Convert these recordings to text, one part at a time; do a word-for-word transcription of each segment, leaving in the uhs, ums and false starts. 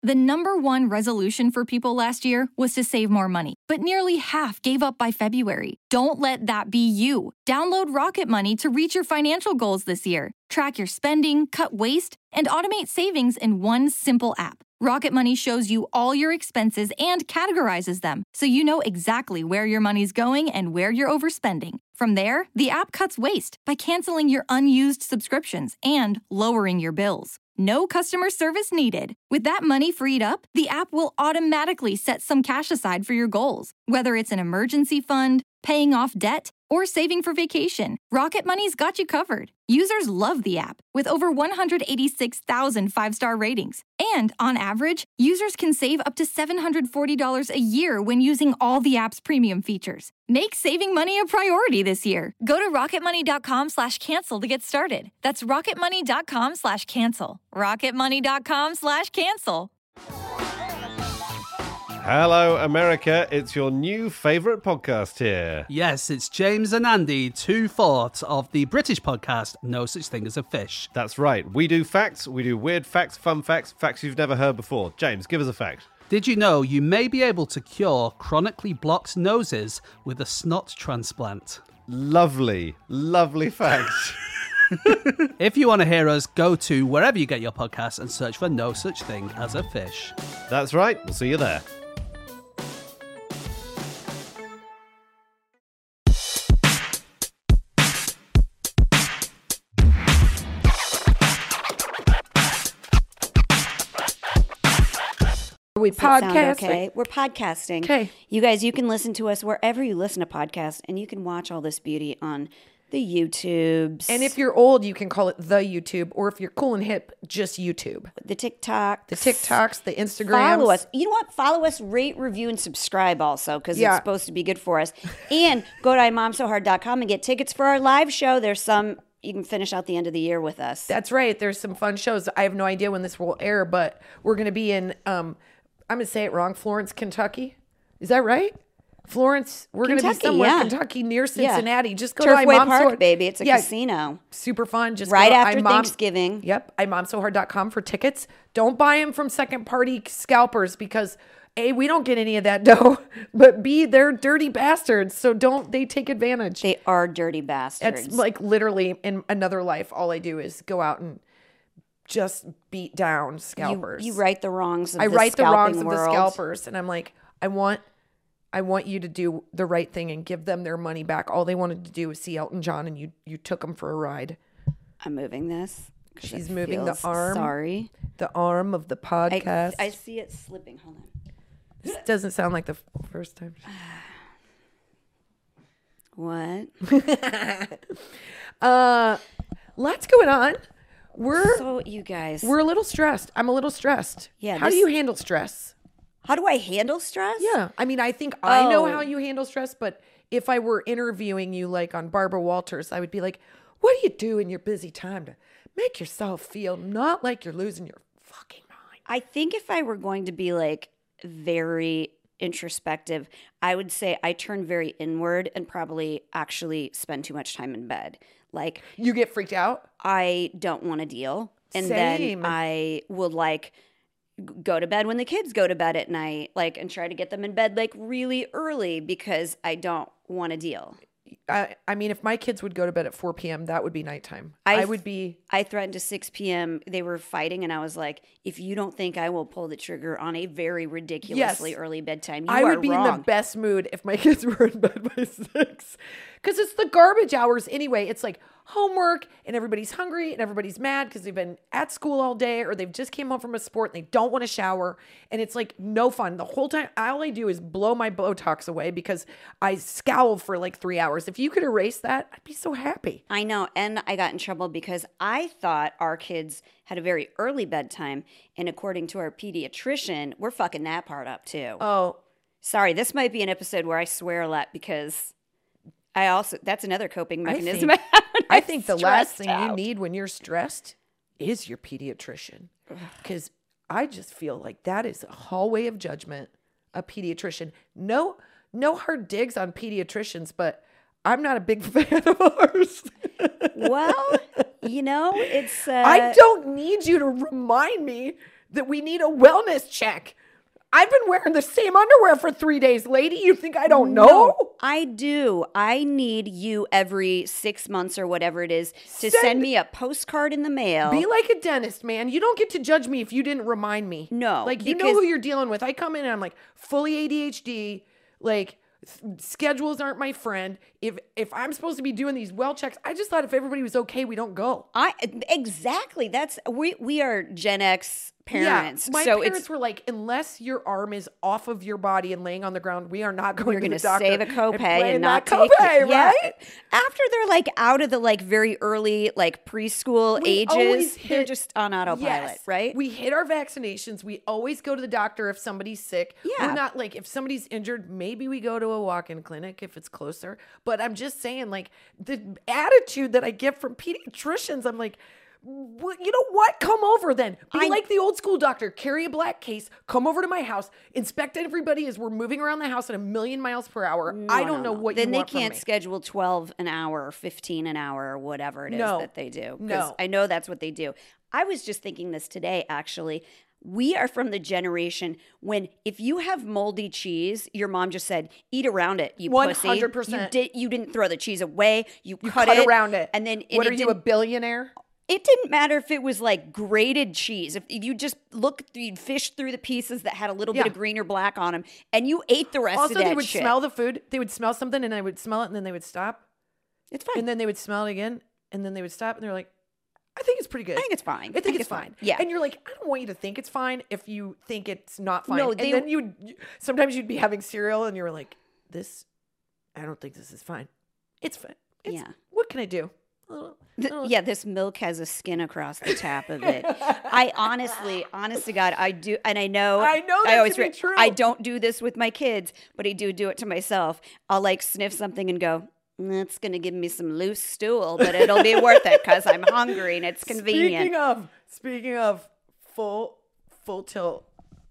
The number one resolution for people last year was to save more money, but nearly half gave up by February. Don't let that be you. Download Rocket Money to reach your financial goals this year. Track your spending, cut waste, and automate savings in one simple app. Rocket Money shows you all your expenses and categorizes them, so you know exactly where your money's going and where you're overspending. From there, the app cuts waste by canceling your unused subscriptions and lowering your bills. No customer service needed. With that money freed up, the app will automatically set some cash aside for your goals, whether it's an emergency fund, paying off debt, or saving for vacation. Rocket Money's got you covered. Users love the app, with over one hundred eighty-six thousand five-star ratings. And on average, users can save up to seven hundred forty dollars a year when using all the app's premium features. Make saving money a priority this year. Go to rocketmoney.com slash cancel to get started. That's rocketmoney.com slash cancel. rocketmoney.com slash cancel. Hello, America. It's your new favourite podcast here. Yes, it's James and Andy, two-fourths of the British podcast No Such Thing as a Fish. That's right. We do facts, we do weird facts, fun facts, facts you've never heard before. James, give us a fact. Did you know you may be able to cure chronically blocked noses with a snot transplant? Lovely, lovely facts. If you want to hear us, go to wherever you get your podcasts and search for No Such Thing as a Fish. That's right. We'll see you there. We podcast. Okay, we're podcasting. Okay. You guys, you can listen to us wherever you listen to podcasts, and you can watch all this beauty on the YouTubes. And if you're old, you can call it the YouTube, or if you're cool and hip, just YouTube. The TikToks. The TikToks, the Instagrams. Follow us. You know what? Follow us, rate, review, and subscribe also, because Yeah. it's supposed to be good for us. And go to i mom so hard dot com and get tickets for our live show. There's some, you can finish out the end of the year with us. That's right. There's some fun shows. I have no idea when this will air, but we're going to be in, um, I'm going to say it wrong, Florence, Kentucky. Is that right? Florence, we're going to be Kentucky, somewhere, yeah. Kentucky, near Cincinnati. Yeah. Just go to Turfway iMomSoHard. Park, baby. It's a Yeah, casino. Super fun. Just Right go to after iMom- Thanksgiving. Yep, i mom so hard dot com for tickets. Don't buy them from second party scalpers because A, we don't get any of that dough, but B, they're dirty bastards. So don't they take advantage. They are dirty bastards. It's like literally in another life, all I do is go out and just beat down scalpers. You, you right the wrongs of I the right the wrongs scalping of the world. scalpers, and I'm like, I want, I want you to do the right thing and give them their money back. All they wanted to do was see Elton John, and you you took them for a ride. I'm moving this. 'cause She's it moving the feels- arm. Sorry. The arm of the I, podcast. I see it slipping. Hold on. This doesn't sound like the f- first time. What? Uh, lots going on. We're So you guys, we're a little stressed. I'm a little stressed. Yeah, How do this- you handle stress? how do I handle stress? Yeah. I mean, I think I know Oh. how you handle stress, but if I were interviewing you like on Barbara Walters, I would be like, what do you do in your busy time to make yourself feel not like you're losing your fucking mind? I think if I were going to be like very introspective, I would say I turn very inward and probably actually spend too much time in bed. Like You get freaked out? I don't want to deal. And Same. then I would like g- go to bed when the kids go to bed at night, like, and try to get them in bed like really early because I don't want to deal. I, I mean, if my kids would go to bed at four p.m., that would be nighttime. I, I would be. I threatened to six p.m. They were fighting, and I was like, if you don't think I will pull the trigger on a very ridiculously Yes. early bedtime, you I are would be wrong. in the best mood if my kids were in bed by six. Because it's the garbage hours anyway. It's like homework and everybody's hungry and everybody's mad because they've been at school all day or they've just came home from a sport and they don't want to shower. And it's like no fun. The whole time, all I do is blow my Botox away because I scowl for like three hours. If you could erase that, I'd be so happy. I know. And I got in trouble because I thought our kids had a very early bedtime. And according to our pediatrician, we're fucking that part up too. Oh, Sorry, this might be an episode where I swear a lot because I also, that's another coping I mechanism. think, I, have when I I'm think the last stressed thing you out. need when you're stressed is your pediatrician. Because I just feel like that is a hallway of judgment, a pediatrician. No, no hard digs on pediatricians, but I'm not a big fan of ours. Well, you know, it's. Uh, I don't need you to remind me that we need a wellness check. I've been wearing the same underwear for three days, lady. You think I don't know? No, I do. I need you every six months or whatever it is to Send- send me a postcard in the mail. Be like a dentist, man. You don't get to judge me if you didn't remind me. No, Like, you know because- who you're dealing with. I come in and I'm like, fully A D H D, like, th- schedules aren't my friend. If if I'm supposed to be doing these well checks, I just thought if everybody was okay, we don't go. I exactly. That's we we are Gen X parents. Yeah, my so parents it's were like, unless your arm is off of your body and laying on the ground, we are not going you're to going the to doctor. save a copay play and, that not take copay, it. Yeah. right? After they're like out of the like very early like preschool We always ages, they're hit- just on autopilot, Yes. right? We hit our vaccinations. We always go to the doctor if somebody's sick. Yeah. We're not like, if somebody's injured, maybe we go to a walk-in clinic if it's closer. But I'm just saying, like, the attitude that I get from pediatricians, I'm like, well, you know what? Come over then. Be I- like the old school doctor. Carry a black case. Come over to my house. Inspect everybody as we're moving around the house at a million miles per hour. I don't know what then you they want from can't me. schedule twelve an hour or fifteen an hour or whatever it is No. that they do. 'Cause No. I know that's what they do. I was just thinking this today, actually. We are from the generation when if you have moldy cheese, your mom just said, eat around it, you pussy. one hundred percent. You, did, you didn't throw the cheese away. You, You cut, cut it. around it. And then and what it are you, a didn't- billionaire? It didn't matter if it was like grated cheese. If you just look, you'd fish through the pieces that had a little Yeah. bit of green or black on them, and you ate the rest Also, of that they would shit. smell the food. They would smell something, and I would smell it, and then they would stop. It's fine. And then they would smell it again, and then they would stop, and they're like, I think it's pretty good. I think it's fine. I think, it's fine. Yeah. And you're like, I don't want you to think it's fine if you think it's not fine. No, and they- then you sometimes you'd be having cereal, and you were like, this, I don't think this is fine. It's fine. It's, Yeah. What can I do? A little- Th- little- yeah, this milk has a skin across the tap of it. I honestly, honest to God, I do, and I know, I know that I always to be re- true. I don't do this with my kids, but I do do it to myself. I'll like sniff something and go, "That's gonna give me some loose stool, but it'll be worth it because I'm hungry and it's convenient." Speaking of, speaking of full, full tilt,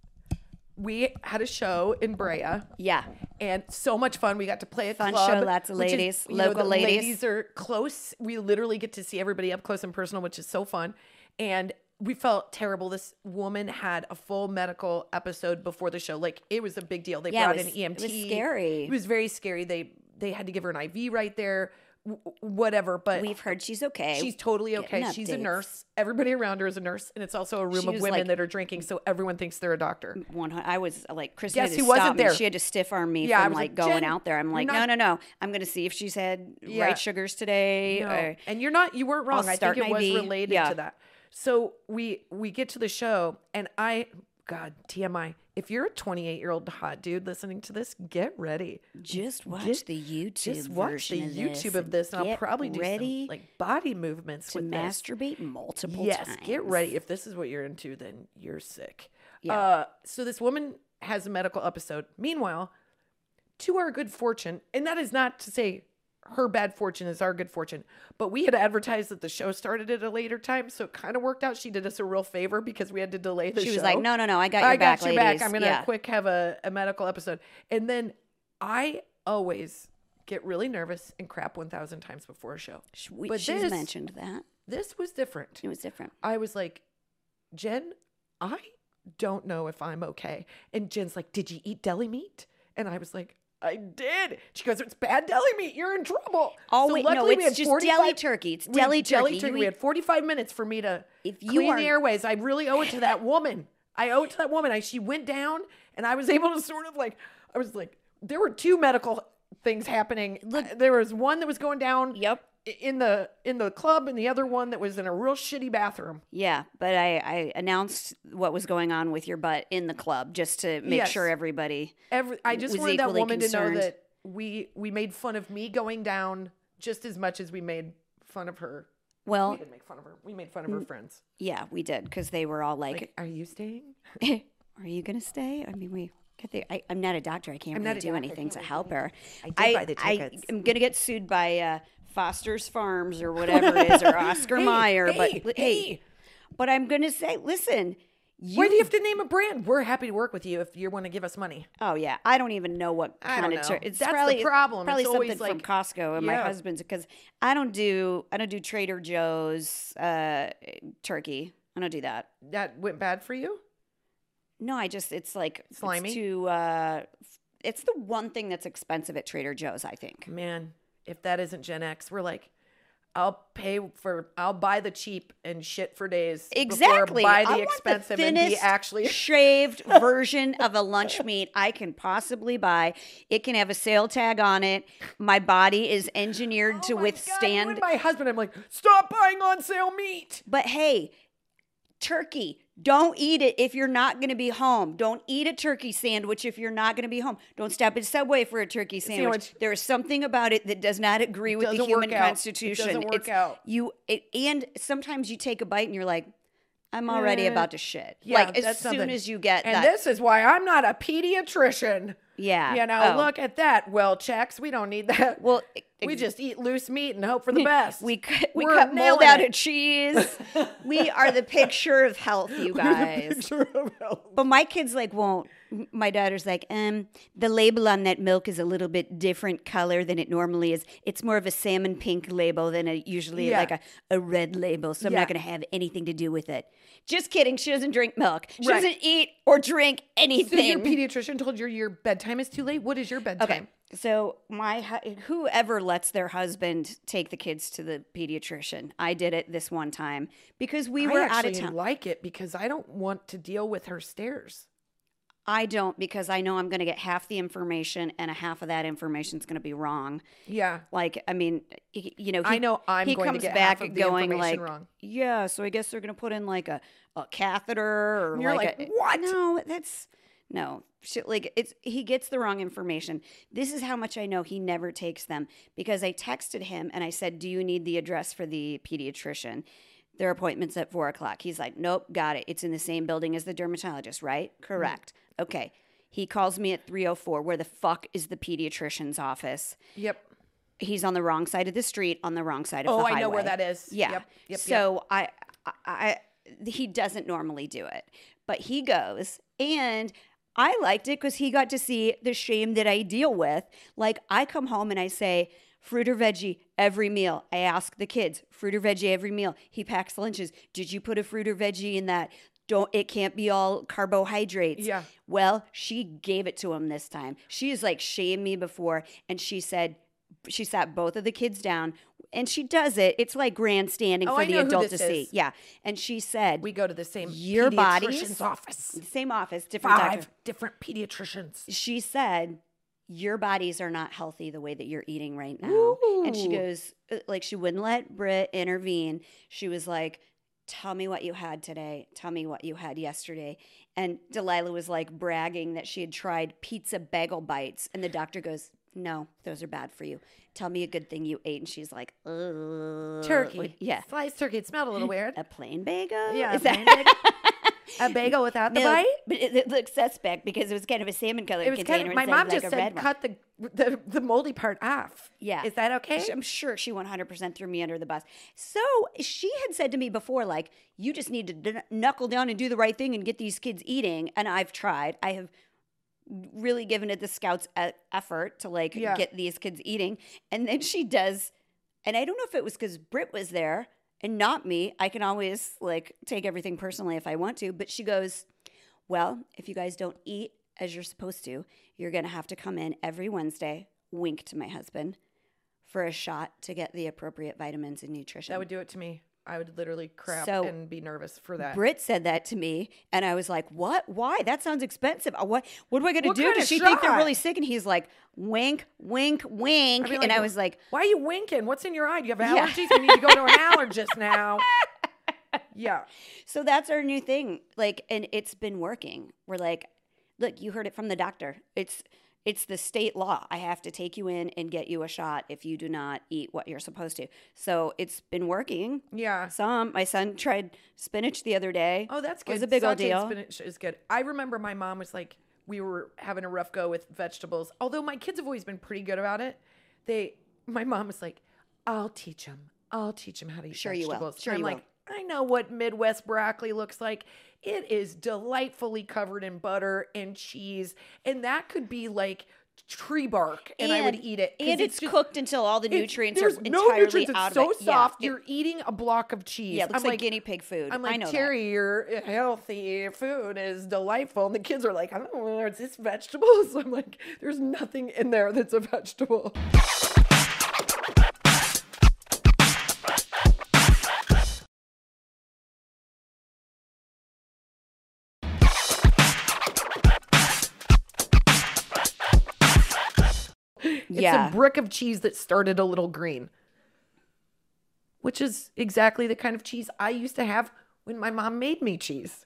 we had a show in Brea. Yeah, And so much fun. We got to play a Fun club. show, lots of which is, ladies, you know, local the ladies. Ladies are close. We literally get to see everybody up close and personal, which is so fun. And we felt terrible. This woman had a full medical episode before the show. Like, it was a big deal. They Yeah, it brought was- in E M T. it was scary. It was very scary. They they had to give her an I V right there. W- whatever. But we've heard she's okay. she's totally okay. Getting She's a updates. nurse. Everybody around her is a nurse, and it's also a room She of was women like- that are drinking, so everyone thinks they're a doctor. One, I was like, Chris Guess had to who wasn't stop me. there? She had to stiff arm me Yeah, I from was like like, going "Jen, out there. I'm you're like, not- no, no, no. I'm going to see if she's had Yeah. right sugars today. No. Or, And you're not, you weren't wrong. I'll I start think it an was I V. related Yeah. to that. So we we get to the show, and I, God, T M I. If you're a twenty-eight year old hot dude listening to this, get ready. just watch Just- the YouTube Just watch version the of YouTube this of this, and I'll get probably do ready some like body movements to with this. masturbate multiple Yes, times. get ready. If this is what you're into, then you're sick. Yeah. Uh, so this woman has a medical episode. Meanwhile, to our good fortune, and that is not to say her bad fortune is our good fortune, but we had advertised that the show started at a later time, so it kind of worked out. She did us a real favor because we had to delay the She show. was like, no, no, no, I got your I back, got your ladies. back. I'm gonna yeah. quick have a, a medical episode, and then I always get really nervous and crap one thousand times before a show. Sh- we- but she's this- mentioned that. This was different. It was different. I was like, Jen, I don't know if I'm okay. And Jen's like, did you eat deli meat? And I was like, I did. She goes, it's bad deli meat. You're in trouble. Oh, So wait, no, luckily we it's had just forty-five deli turkey. It's we had deli deli turkey. You We eat- had forty-five minutes for me to If you clean are- the airways. I really owe it to that woman. I owe it to that woman. I, she went down, and I was able to sort of like, I was like, there were two medical things happening. Look- There was one that was going down Yep. in the in the club, and the other one that was in a real shitty bathroom. Yeah, but I, I announced what was going on with your butt in the club just to make Yes. sure everybody. Every, I just was wanted that equally woman to concerned. know that we we made fun of me going down just as much as we made fun of her. Well, We didn't make fun of her. We made fun of her friends. yeah, we did because they were all like, Like, are you staying? "Are you gonna stay?" I mean, we. get the- I, I'm not a doctor. I can't I'm really not a do doctor. I anything can't to really help do her. I did buy the tickets. I, am gonna get sued by uh, Foster's Farms or whatever it is, or Oscar Hey, Mayer. hey, but hey. but I'm gonna say, listen. You, Why do you have to name a brand? We're happy to work with you if you want to give us money. Oh yeah, I don't even know what I kind don't of know. tur- it's That's the probably problem. Probably It's something always from like- Costco and my Yeah. husband's because I don't do I don't do Trader Joe's uh, turkey. I don't do that. That went bad for you? No, I just, it's like, Slimy? It's too, uh, it's the one thing that's expensive at Trader Joe's, I think. Man, if that isn't Gen X, we're like, I'll pay for, I'll buy the cheap and shit for days. Exactly. Before buy I the want expensive the and be thinnest, actually. shaved version of a lunch meat I can possibly buy. It can have a sale tag on it. My body is engineered Oh to my withstand. God, when my husband, I'm like, stop buying on sale meat. But hey, turkey, don't eat it if you're not going to be home. Don't eat a turkey sandwich if you're not going to be home. Don't stop at Subway for a turkey sandwich. Sandwich. There is something about it that does not agree with the doesn't human work out. It constitution. doesn't work It's- out. You it, and sometimes you take a bite and you're like, I'm already Eh, about to shit. Yeah, like as that's soon something. as you get and that. this is why I'm not a pediatrician. Yeah. You know, Oh. look at that. Well, checks. We don't need that. Well, we just eat loose meat and hope for the best. We cut, we We're cut mold nailing out it. of cheese. We are the picture of health, you guys. Picture of health. But my kids like won't. My daughter's like, um, the label on that milk is a little bit different color than it normally is. It's more of a salmon pink label than a usually Yeah. like a, a red label. So I'm Yeah. not going to have anything to do with it. Just kidding. She doesn't drink milk. She Right. doesn't eat or drink So anything. your pediatrician told you your bedtime is too late? What is your bedtime? Okay. So my hu- whoever lets their husband take the kids to the pediatrician. I did it this one time because we were I out actually of town. like it because I don't want to deal with her stairs. I don't because I know I'm going to get half the information and a half of that information is going to be wrong. Yeah. Like, I mean, y- you know, he, I know I'm he going to comes get back half of the going information like, wrong. yeah, so I guess they're going to put in like a, a catheter or And you're like, like, a, "What?" No, that's no shit. Like it's he gets the wrong information. This is how much I know he never takes them because I texted him and I said, "Do you need the address for the pediatrician?" Their appointment's at four o'clock. He's like, "Nope, got it. It's in the same building as the dermatologist, right?" Correct. Mm-hmm. Okay. He calls me at three oh four. Where the fuck is the pediatrician's office? Yep. He's on the wrong side of the street, on the wrong side of Oh, the I highway. know where that is. Yeah. Yep, yep, so I, I, I, he doesn't normally do it, but he goes, and I liked it because he got to see the shame that I deal with. Like I come home and I say, fruit or veggie every meal. I ask the kids, fruit or veggie every meal. He packs lunches. Did you put a fruit or veggie in that? Don't, it can't be all carbohydrates. Yeah. Well, she gave it to him this time. She has like shamed me before. And she said, she sat both of the kids down and she does it. It's like grandstanding Oh, for I the know who adult to this see. is. Yeah. And she said, We go to the same Your bodies- pediatrician's office. same office, different Five doctor. different pediatricians. She said, your bodies are not healthy the way that you're eating right now. And she Ooh. goes, uh, like, she wouldn't let Britt intervene. She was like, tell me what you had today. Tell me what you had yesterday. And Delilah was like bragging that she had tried pizza bagel bites. And the doctor goes, no, those are bad for you. Tell me a good thing you ate. And she's like, Ugh. Turkey. Yeah. Sliced turkey. It smelled a little weird. A plain bagel? Yeah, Is a that- plain bagel. A bagel without the No, bite? but it, it looks suspect because it was kind of a salmon colored It was container. kind of, my instead mom like just a said red one. cut the, the the moldy part off. Yeah. Is that okay? I'm sure she one hundred percent threw me under the bus. So she had said to me before, like, you just need to d- knuckle down and do the right thing and get these kids eating. And I've tried. I have really given it the scouts' e- effort to, like, Yeah. get these kids eating. And then she does, and I don't know if it was because Britt was there and not me. I can always, like, take everything personally if I want to. But she goes, well, if you guys don't eat as you're supposed to, you're going to have to come in every Wednesday, wink to my husband, for a shot to get the appropriate vitamins and nutrition. That would do it to me. I would literally crap So, and be nervous for that. Britt said that to me, and I was like, what? Why? That sounds expensive. Uh, What What am I going to What do? kind Does of she think they're shot? really sick? And he's like, wink, wink, wink. I'd be and I was like, why are you winking? What's in your eye? Do you have Yeah. allergies? We need to go to an allergist now. Yeah. so that's our new thing. Like, and it's been working. We're like, look, you heard it from the doctor. It's It's the state law. I have to take you in and get you a shot if you do not eat what you're supposed to. So it's been working. Yeah. Some. My son tried spinach the other day. Oh, that's It good. was a big old Sauteed deal. spinach is good. I remember my mom was like, we were having a rough go with vegetables. Although my kids have always been pretty good about it. They, my mom was like, I'll teach them. I'll teach them how to eat Sure you will. vegetables. Sure And I'm you like, will. I know what Midwest broccoli looks like. It is delightfully covered in butter and cheese. And that could be like tree bark and, I would eat it. 'cause And it's, just- cooked until all the it- nutrients there's are no entirely nutrients. It's out so of it. soft. Yeah, it- You're eating a block of cheese. yeah, it looks I'm like, guinea pig food. I'm I like, know Terry, your healthy food is delightful. And the kids are like, I don't know, is this vegetables? I'm like, there's nothing in there that's a vegetable. Yeah. It's a brick of cheese that started a little green, which is exactly the kind of cheese I used to have when my mom made me cheese.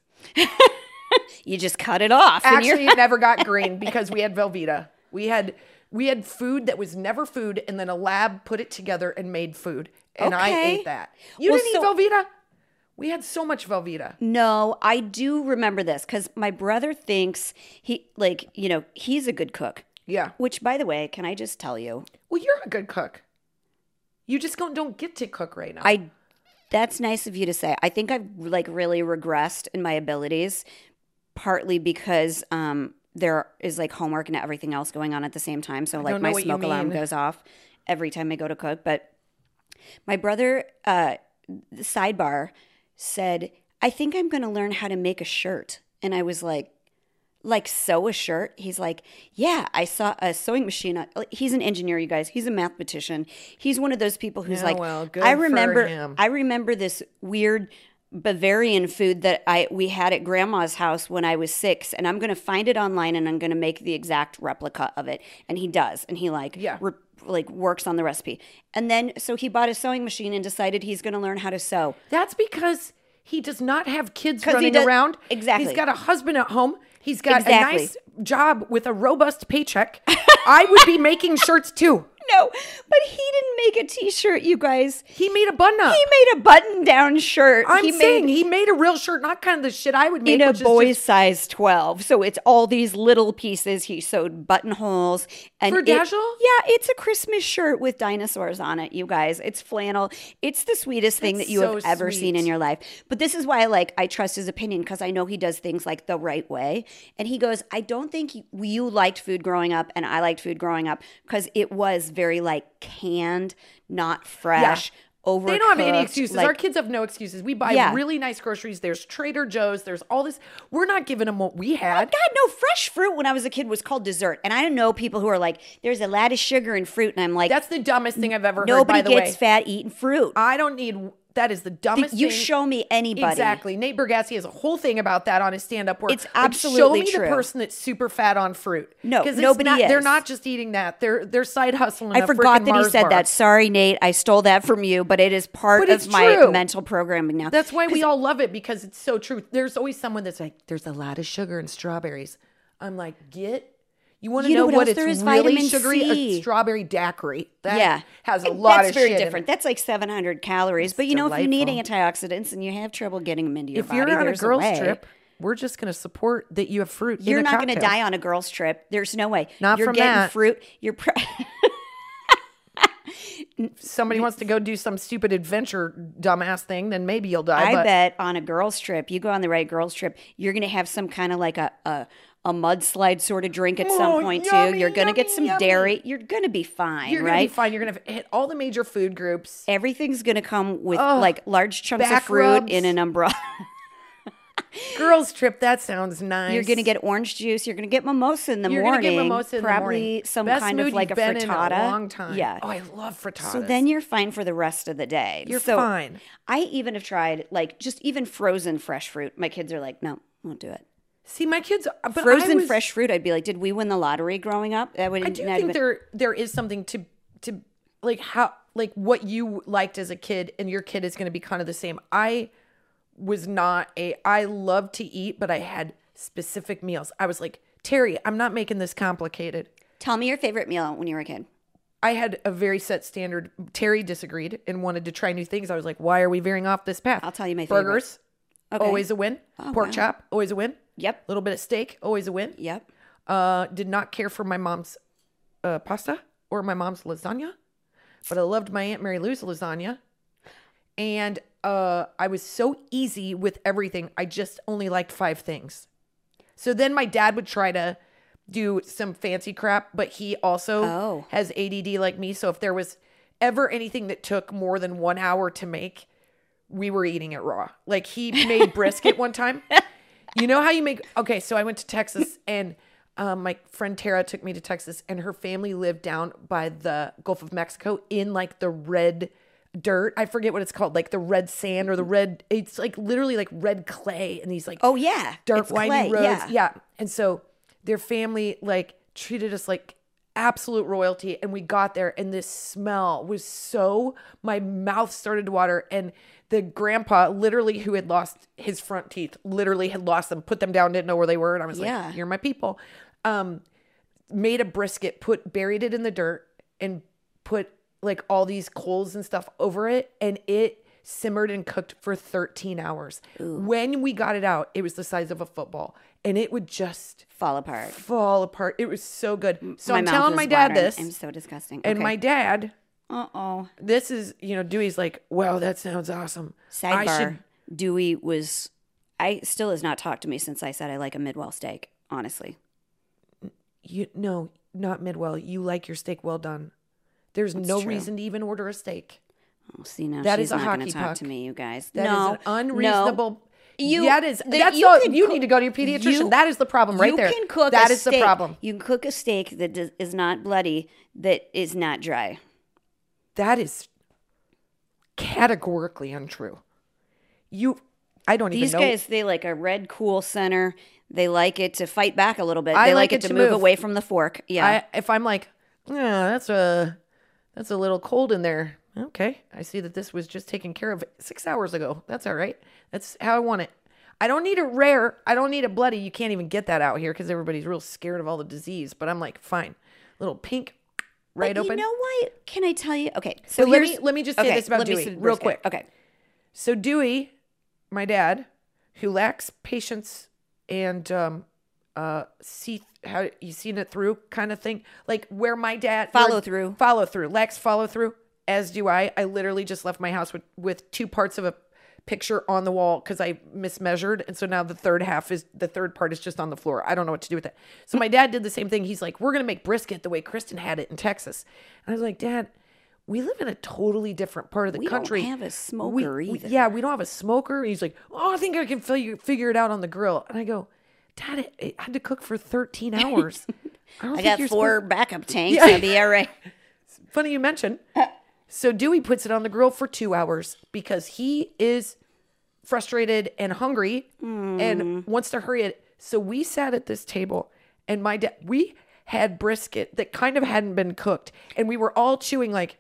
You just cut it off. and you're- Actually, it never got green because we had Velveeta. We had we had food that was never food, and then a lab put it together and made food, and I Okay. ate that. You Well, didn't so- eat Velveeta? We had so much Velveeta. No, I do remember this because my brother thinks he, like, you know, he's a good cook. Yeah. Which, by the way, can I just tell you, Well, you're a good cook. You just don't, don't get to cook right now. I that's nice of you to say. I think I've like really regressed in my abilities, partly because um there is like homework and everything else going on at the same time. So like don't know my what you smoke alarm mean. goes off every time I go to cook. But my brother, uh, the sidebar, said, I think I'm going to learn how to make a shirt. And I was like, like sew a shirt? He's like, yeah, I saw a sewing machine. on-" He's an engineer, you guys. He's a mathematician. He's one of those people who's Yeah, like, well, good I for remember, him. I remember this weird Bavarian food that I we had at grandma's house when I was six, and I'm going to find it online and I'm going to make the exact replica of it. And he does. And he like, Yeah. re- like works on the recipe. And then, so he bought a sewing machine and decided he's going to learn how to sew. That's because he does not have kids 'Cause he running does- around. Exactly. He's got a husband at home. He's got Exactly. a nice job with a robust paycheck. I would be making shirts too. No, but he didn't make a t-shirt, you guys. He made a button up. He made a button-down shirt. I'm he saying made he made a real shirt, not kind of the shit I would make. in a which is boy's just- size twelve. So it's all these little pieces. He sewed buttonholes. And For it- Dajel? Yeah, it's a Christmas shirt with dinosaurs on it, you guys. It's flannel. It's the sweetest thing That's that you so have ever seen in sweet. your life. But this is why, like, I trust his opinion because I know he does things like the right way. And he goes, I don't think you, you liked food growing up and I liked food growing up because it was very, like, canned, not fresh. Overcooked. They don't have any excuses. like- Our kids have no excuses. We buy Yeah. really nice groceries. There's Trader Joe's. There's all this. We're not giving them what we had. God, no, fresh fruit when I was a kid was called dessert. And I know people who are like, there's a lot of sugar in fruit. And I'm like, That's the dumbest thing I've ever heard, nobody by the gets way. fat eating fruit. I don't need, that is the dumbest you thing. show me anybody. Exactly. Nate Bargatze has a whole thing about that on his stand-up work. It's Like, absolutely show me true. the person that's super fat on fruit. No, 'Cause it's nobody not, They're is. not just eating that. They're they're side hustling. I a forgot frickin' that he Mars said bar. that. Sorry, Nate. I stole that from you, but it is part But it's of my true. mental programming now. That's why we all love it because it's so true. There's always someone that's like, "There's a lot of sugar in strawberries." I'm like, "Get." You want to You know know, what what, else it's there is? really Vitamin sugary? C. A strawberry daiquiri. That yeah, has a And lot that's of very shit in it. different. That's like seven hundred calories. But you know, if you need delightful. antioxidants and you have trouble getting them into your If body, you're on a there's girls way. trip, we're just going to support that you have fruit. You're in a not going to cocktail. die on a girls' trip. There's no way. Not You're from getting that. fruit. You're. Pre- Somebody wants to go do some stupid adventure dumbass thing, then maybe you'll die. I but bet on a girls' trip, you go on the right girls' trip, you're going to have some kind of like a, a a mudslide sort of drink at some Oh, point yummy, too. You're going to get yummy, some yummy. dairy. You're going to be fine, you're right? going to be fine. You're going to hit all the major food groups. Everything's going to come with Ugh, like large chunks of back fruit rubs. in an umbrella. Girls trip, that sounds nice. You're going to get orange juice. You're going to get mimosa in the You're gonna morning. get mimosa in the probably morning. some Best kind mood of like you've a been frittata. in a long time. Yeah. Oh, I love frittatas. So then you're fine for the rest of the day. You're So fine. I even have tried like just even frozen fresh fruit. My kids are like, no, won't do it. See, my kids, but Frozen I was, fresh fruit. I'd be like, did we win the lottery growing up? That would I do not think even- there there is something to to like how like what you liked as a kid and your kid is going to be kind of the same. I was not a I love to eat, but I had specific meals. I was like, Terry, I'm not making this complicated. Tell me your favorite meal when you were a kid. I had a very set standard. Terry disagreed and wanted to try new things. I was like, why are we veering off this path? I'll tell you my favorite. Burgers, Okay. always a win. Oh, Pork wow. chop, always a win. Yep. Little bit of steak, always a win. Yep. Uh, did not care for my mom's uh, pasta or my mom's lasagna, but I loved my Aunt Mary Lou's lasagna. And uh, I was so easy with everything. I just only liked five things. So then my dad would try to do some fancy crap, but he also Oh. has A D D like me. So if there was ever anything that took more than one hour to make, we were eating it raw. Like he made brisket one time. You know how you make, okay, so I went to Texas and um, my friend Tara took me to Texas and her family lived down by the Gulf of Mexico in like the red dirt. I forget what it's called, like the red sand or the red, it's like literally like red clay and these like Oh yeah, dirt It's winding clay, roads. Yeah. Yeah. And so their family like treated us like absolute royalty. And we got there and this smell was so, my mouth started to water. And the grandpa literally who had lost his front teeth, literally had lost them, put them down, didn't know where they were. And I was Yeah. like, you're my people. Um, made a brisket, put, buried it in the dirt and put like all these coals and stuff over it. And it simmered and cooked for thirteen hours. When we got it out, it was the size of a football and it would just Fall apart. fall apart. It was so good. So My I'm mouth telling is my dad watering. this. I'm so disgusting. And my dad, uh oh. this is, you know, Dewey's like, wow, that sounds awesome. I Sidebar. should, Dewey was. I still has not talked to me since I said I like a Midwell steak. Honestly. you no, not Midwell. You like your steak well done. There's no true. reason to even order a steak. Oh, see now That she's is a not going hockey to talk puck. to me, you guys. That is no, an unreasonable. No. You, that is the- that's you all. can You cook- need to go to your pediatrician. you- that is the problem right you there. can cook That a is the steak- problem. You can cook a steak that does, is not bloody, that is not dry. That is categorically untrue. You, I don't These even know. guys, they like a red, cool center. They like it to fight back a little bit. I They like like, it it to to move move. away from the fork. Yeah. I, if I'm like, yeah, that's a that's a little cold in there. Okay, I see that this was just taken care of six hours ago. That's all right. That's how I want it. I don't need it rare. I don't need it bloody. You can't even get that out here because everybody's real scared of all the disease. But I'm like, fine, little pink, right But open. You know why? Can I tell you? Okay, so But let me- here's- let me just say okay, this about let me Dewey, say the real brisket. quick. Okay. So Dewey, my dad, who lacks patience and um, uh, see how you seen it through kind of thing, like where my dad Follow where- through. follow through, lacks follow through. As do I. I literally just left my house with with two parts of a picture on the wall because I mismeasured, and so now the third half is the third part is just on the floor. I don't know what to do with that. So my dad did the same thing. He's like, "We're gonna make brisket the way Kristen had it in Texas," and I was like, "Dad, we live in a totally different part of the We don't country. have a We- smoker we- either." Yeah, we don't have a smoker." And he's like, "Oh, I think I can figure figure it out on the grill." And I go, "Dad, it, it had to cook for thirteen hours. I, don't I think got you're four supposed-" backup tanks. Yeah. I'll be all right. Funny you mention. So Dewey puts it on the grill for two hours because he is frustrated and hungry and wants to hurry it. So we sat at this table and my dad, we had brisket that kind of hadn't been cooked and we were all chewing like,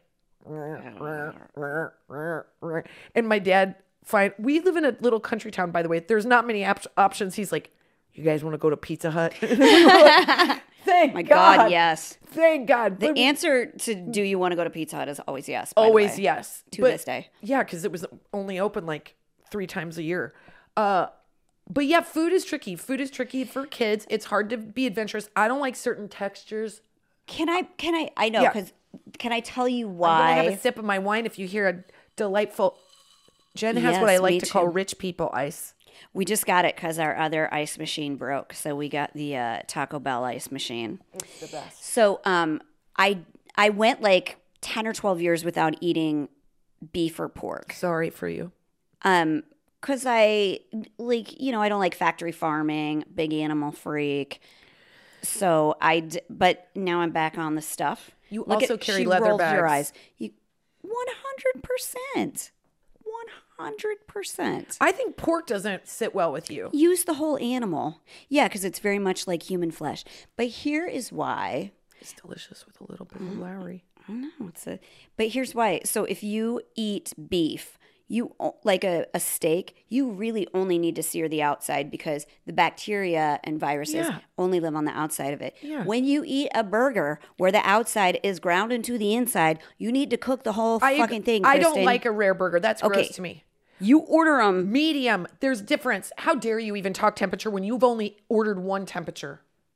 and my dad, fine. We live in a little country town, by the way. There's not many op- options. He's like, you guys want to go to Pizza Hut? Thank My God. God, yes. Thank God. The But- answer to do you want to go to Pizza Hut is always yes. by the Always way. yes. To But- this day. Yeah, because it was only open like three times a year. Uh, but yeah, food is tricky. Food is tricky for kids. It's hard to be adventurous. I don't like certain textures. Can I? Can I? I know Yeah. because can I tell you I'm why? gonna have a sip of my wine if you hear a delightful. Jen has what I Yes, like me to call too. rich people ice. We just got it because our other ice machine broke, so we got the uh, Taco Bell ice machine. It's the best. So um, I I went like ten or twelve years without eating beef or pork. Sorry for you. Um, cause I like you know I don't like factory farming, big animal freak. So I d- but now I'm back on the stuff. You Look also at, carry she leather rolls Your bags. eyes. You one hundred percent, one hundred percent. I think pork doesn't sit well with you. Use the whole animal. Yeah, because it's very much like human flesh. But here is why. It's delicious with a little bit of Lowry. I don't know. It's a, but here's why. So if you eat beef, you o- like a, a steak, you really only need to sear the outside because the bacteria and viruses Yeah. only live on the outside of it. Yeah. When you eat a burger where the outside is ground into the inside, you need to cook the whole I, fucking thing. I don't Kristen. like a rare burger. That's gross Okay. to me. You order them. Medium. There's difference. How dare you even talk temperature when you've only ordered one temperature?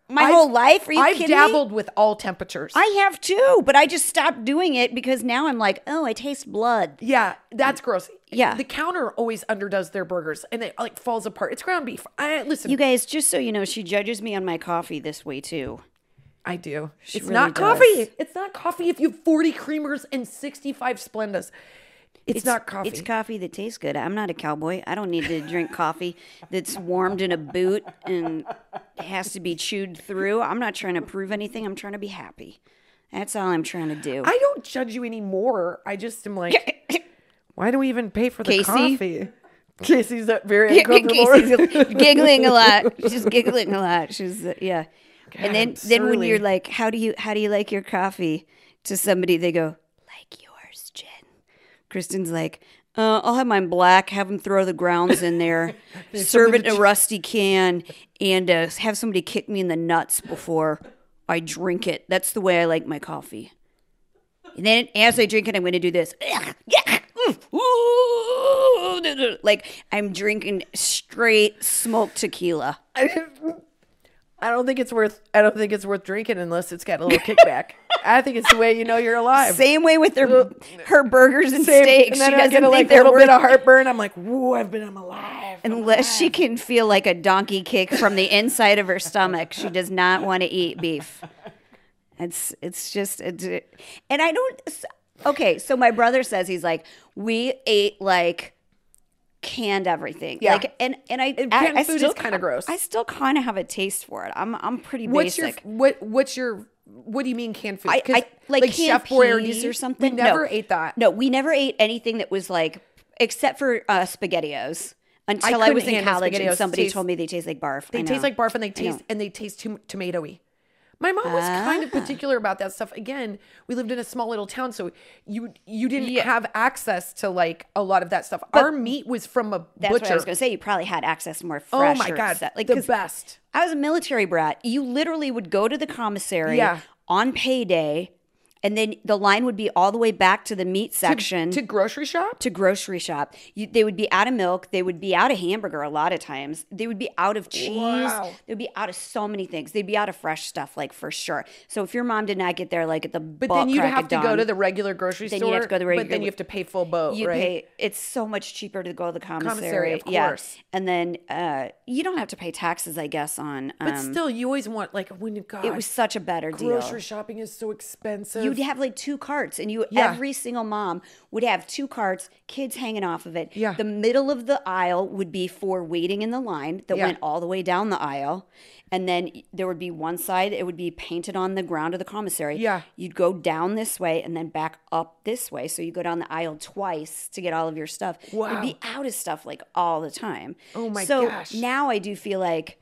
my I've- whole life. Are you I've kidding dabbled me? with all temperatures. I have too, but I just stopped doing it because now I'm like, oh, I taste blood. yeah, that's gross. Yeah. The counter always underdoes their burgers and it like falls apart. It's ground beef. I listen. You guys, just so you know, she judges me on my coffee this way too. I do. She it's really not does. coffee. It's not coffee if you have forty creamers and sixty-five Splendas. It's, not coffee. It's coffee that tastes good. I'm not a cowboy. I don't need to drink coffee that's warmed in a boot and has to be chewed through. I'm not trying to prove anything. I'm trying to be happy. That's all I'm trying to do. I don't judge you anymore. I just am like, why do we even pay for the Casey? coffee? Casey's uh, very uncomfortable. Casey's giggling a lot. She's giggling a lot. She's uh, yeah. and then I'm then when surly. you're like, how do you how do you like your coffee? To somebody, they go, like yours, Jen. Kristen's like, uh, I'll have mine black, have them throw the grounds in there, serve it in a rusty can, and uh, have somebody kick me in the nuts before I drink it. That's the way I like my coffee. And then as I drink it, I'm going to do this. Like I'm drinking straight smoked tequila. I don't think it's worth. I don't think it's worth drinking unless it's got a little kickback. I think it's the way you know you're alive. Same way with her her burgers and Same. steaks. And then She I doesn't get a, think like a they're little worth bit of heartburn. I'm like, whoa, I've been. I'm alive. I'm Unless she alive. can feel like a donkey kick from the inside of her stomach, she does not want to eat beef. It's it's just, it's, and I don't. Okay, so my brother says he's like, we ate like canned everything. Yeah. Like, and and I, And I, canned I food still is kinda ki- gross. I still kind of have a taste for it. I'm I'm pretty What's basic. your what? What's your? What do you mean canned food? I, 'Cause, I like, canned Chef peas Boyardee or something. We never No. ate that. No, we never ate anything that was like, except for uh, SpaghettiOs. Until I, was couldn't in handle college, and SpaghettiOs. somebody Taste- told me they taste like barf. They I taste know. like barf, and they I taste know. and they taste too tomatoey. My mom was kind of Ah. particular about that stuff. Again, we lived in a small little town, so you you didn't Yeah. have access to like a lot of that stuff. Our meat was from a That's butcher. what I was going to say. You probably had access to more oh fresh. my god, like the 'cause best. I was a military brat. You literally would go to the commissary Yeah. on payday, and then the line would be all the way back to the meat section. To grocery shop. to grocery shop. You, they would be out of milk. They would be out of hamburger a lot of times. They would be out of cheese. Wow. They would be out of so many things. They'd be out of fresh stuff, like for sure. So if your mom did not get there, like at the But then you'd have to go to the regular grocery Then store. you'd have to go to the But then regular- you have to pay full boat, you right? pay. It's so much cheaper to go to the commissary. Commissary, of Yeah. course. And then uh, you don't have to pay taxes, I guess. On um, But still, you always want like when you God, it was such a better deal. grocery shopping is so expensive. You'd have like two carts, and you Yeah. every single mom would have two carts, kids hanging off of it. Yeah. The middle of the aisle would be for waiting in the line that Yeah. went all the way down the aisle. And then there would be one side, it would be painted on the ground of the commissary. Yeah. You'd go down this way and then back up this way. So you go down the aisle twice to get all of your stuff. Wow. You'd be out of stuff like all the time. Oh my so gosh. now I do feel like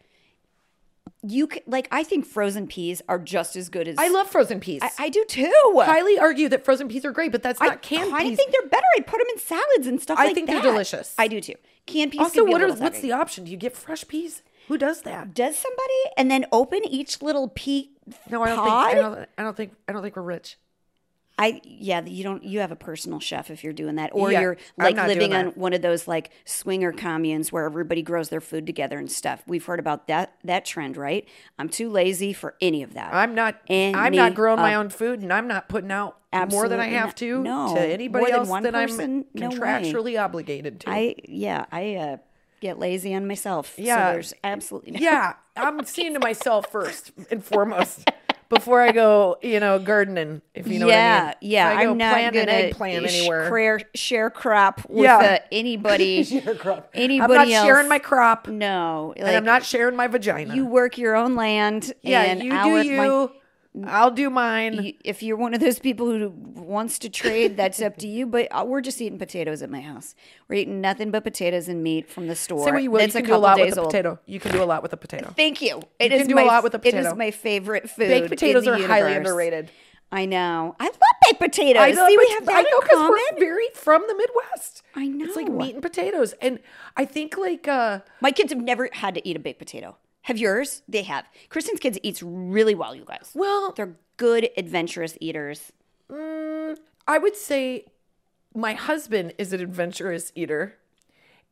you c- like I think frozen peas are just as good as I love frozen peas. I, I do too. highly argue that frozen peas are great, but that's I not canned kind peas. of think they're better. I put them in salads and stuff I like think that. they're delicious. I do too. Canned peas. also, can be a what are little what's soggy. the option? Do you get fresh peas? Who does that? Does somebody and then open each little pea No, I don't pod? think. I don't, I don't think. I don't think we're rich. I yeah, you don't. You have a personal chef if you're doing that, or Yeah, you're I'm like not living doing on that. one of those like swinger communes where everybody grows their food together and stuff. We've heard about that that trend, right? I'm too lazy for any of that. I'm not. And I'm me not growing my up. own food, and I'm not putting out more than I Absolutely have not. to No. to anybody More than else one that person? I'm No way. contractually obligated to. I yeah, I uh, get lazy on myself. Yeah. so there's absolutely no yeah, I'm seeing to myself first and foremost before I go, you know, gardening. If you know yeah, what I mean. yeah. If I go I'm not plant gonna an eggplant sh- anywhere. Share, share crop with Yeah. uh, anybody. Anybody I'm not else. sharing my crop, No, and I'm not sharing my vagina. You work your own land. yeah, and you I'll do work my- you. I'll do mine. you- if you're one of those people who wants to trade, that's up to you. But uh, we're just eating potatoes at my house. We're eating nothing but potatoes and meat from the store. Say what you will. You That's a can do a couple lot days with a old. potato. You can do a lot with a potato. Thank you. It You is can do my, a lot with a It potato. is my favorite food. Baked potatoes in are the highly universe. underrated. I know. I love baked potatoes. I know, See, we but have that I know in because common. we're very from the Midwest. I It's like know. meat and potatoes, and I think like uh My kids have never had to eat a baked potato. Have yours? They have. Kristen's kids eats really well, you guys. well, They're good, adventurous eaters. I would say my husband is an adventurous eater,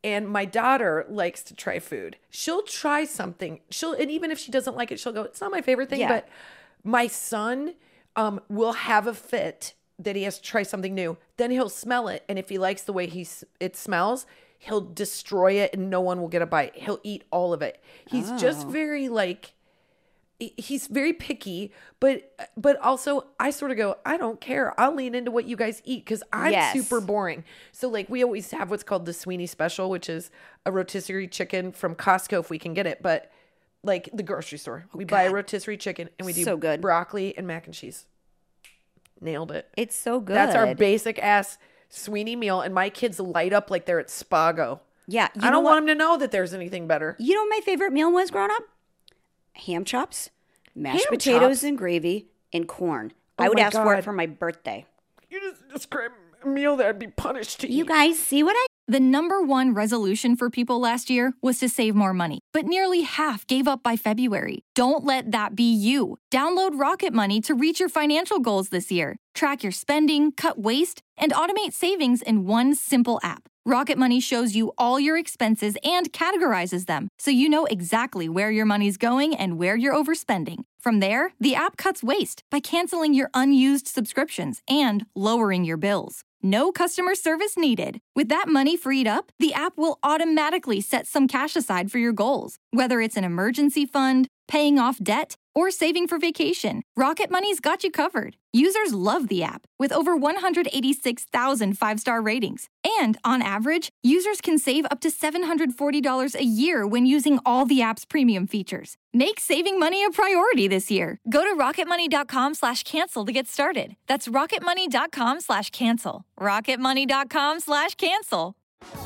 And my daughter likes to try food. She'll try something. She'll, and even if she doesn't like it, she'll go, it's not my favorite thing. Yeah. But my son um, will have a fit that he has to try something new. Then he'll smell it. And if he likes the way he s- it smells, he'll destroy it and no one will get a bite. He'll eat all of it. He's just very like, he- he's very picky, but but also I sort of go, I don't care. I'll lean into what you guys eat because I'm Yes. super boring. So like we always have what's called the Sweeney Special, which is a rotisserie chicken from Costco if we can get it, but like the grocery store. we buy a rotisserie chicken and we do So good. broccoli and mac and cheese. Nailed it. It's so good. That's our basic ass Sweeney meal, and my kids light up like they're at Spago. Yeah. You I know don't what? want them to know that there's anything better. You know what my favorite meal was growing up? Ham chops, mashed Ham potatoes chops? and gravy, and corn. Oh I would my ask for it God. for my birthday. You just describe a meal that I'd be punished to You eat. guys see what I The number one resolution for people last year was to save more money, but nearly half gave up by February. Don't let that be you. Download Rocket Money to reach your financial goals this year. Track your spending, cut waste, and automate savings in one simple app. Rocket Money shows you all your expenses and categorizes them, so you know exactly where your money's going and where you're overspending. From there, the app cuts waste by canceling your unused subscriptions and lowering your bills. No customer service needed. With that money freed up, the app will automatically set some cash aside for your goals, whether it's an emergency fund, paying off debt, or saving for vacation. Rocket Money's got you covered. Users love the app with over one hundred eighty-six thousand five-star ratings. And on average, users can save up to seven hundred forty dollars a year when using all the app's premium features. Make saving money a priority this year. Go to rocketmoney.com slash cancel to get started. That's rocketmoney.com slash cancel. rocketmoney.com slash cancel.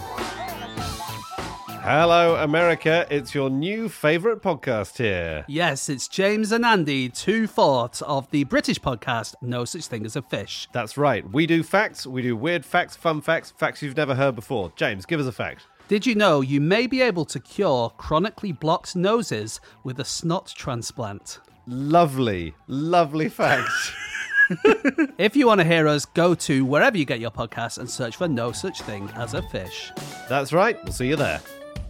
Hello, America. It's your new favourite podcast here. Yes, it's James and Andy, two-fourths of the British podcast No Such Thing as a Fish. That's right. We do facts. We do weird facts, fun facts, facts you've never heard before. James, give us a fact. Did you know you may be able to cure chronically blocked noses with a snot transplant? Lovely, lovely facts. If you want to hear us, go to wherever you get your podcasts and search for No Such Thing as a Fish. That's right. We'll see you there.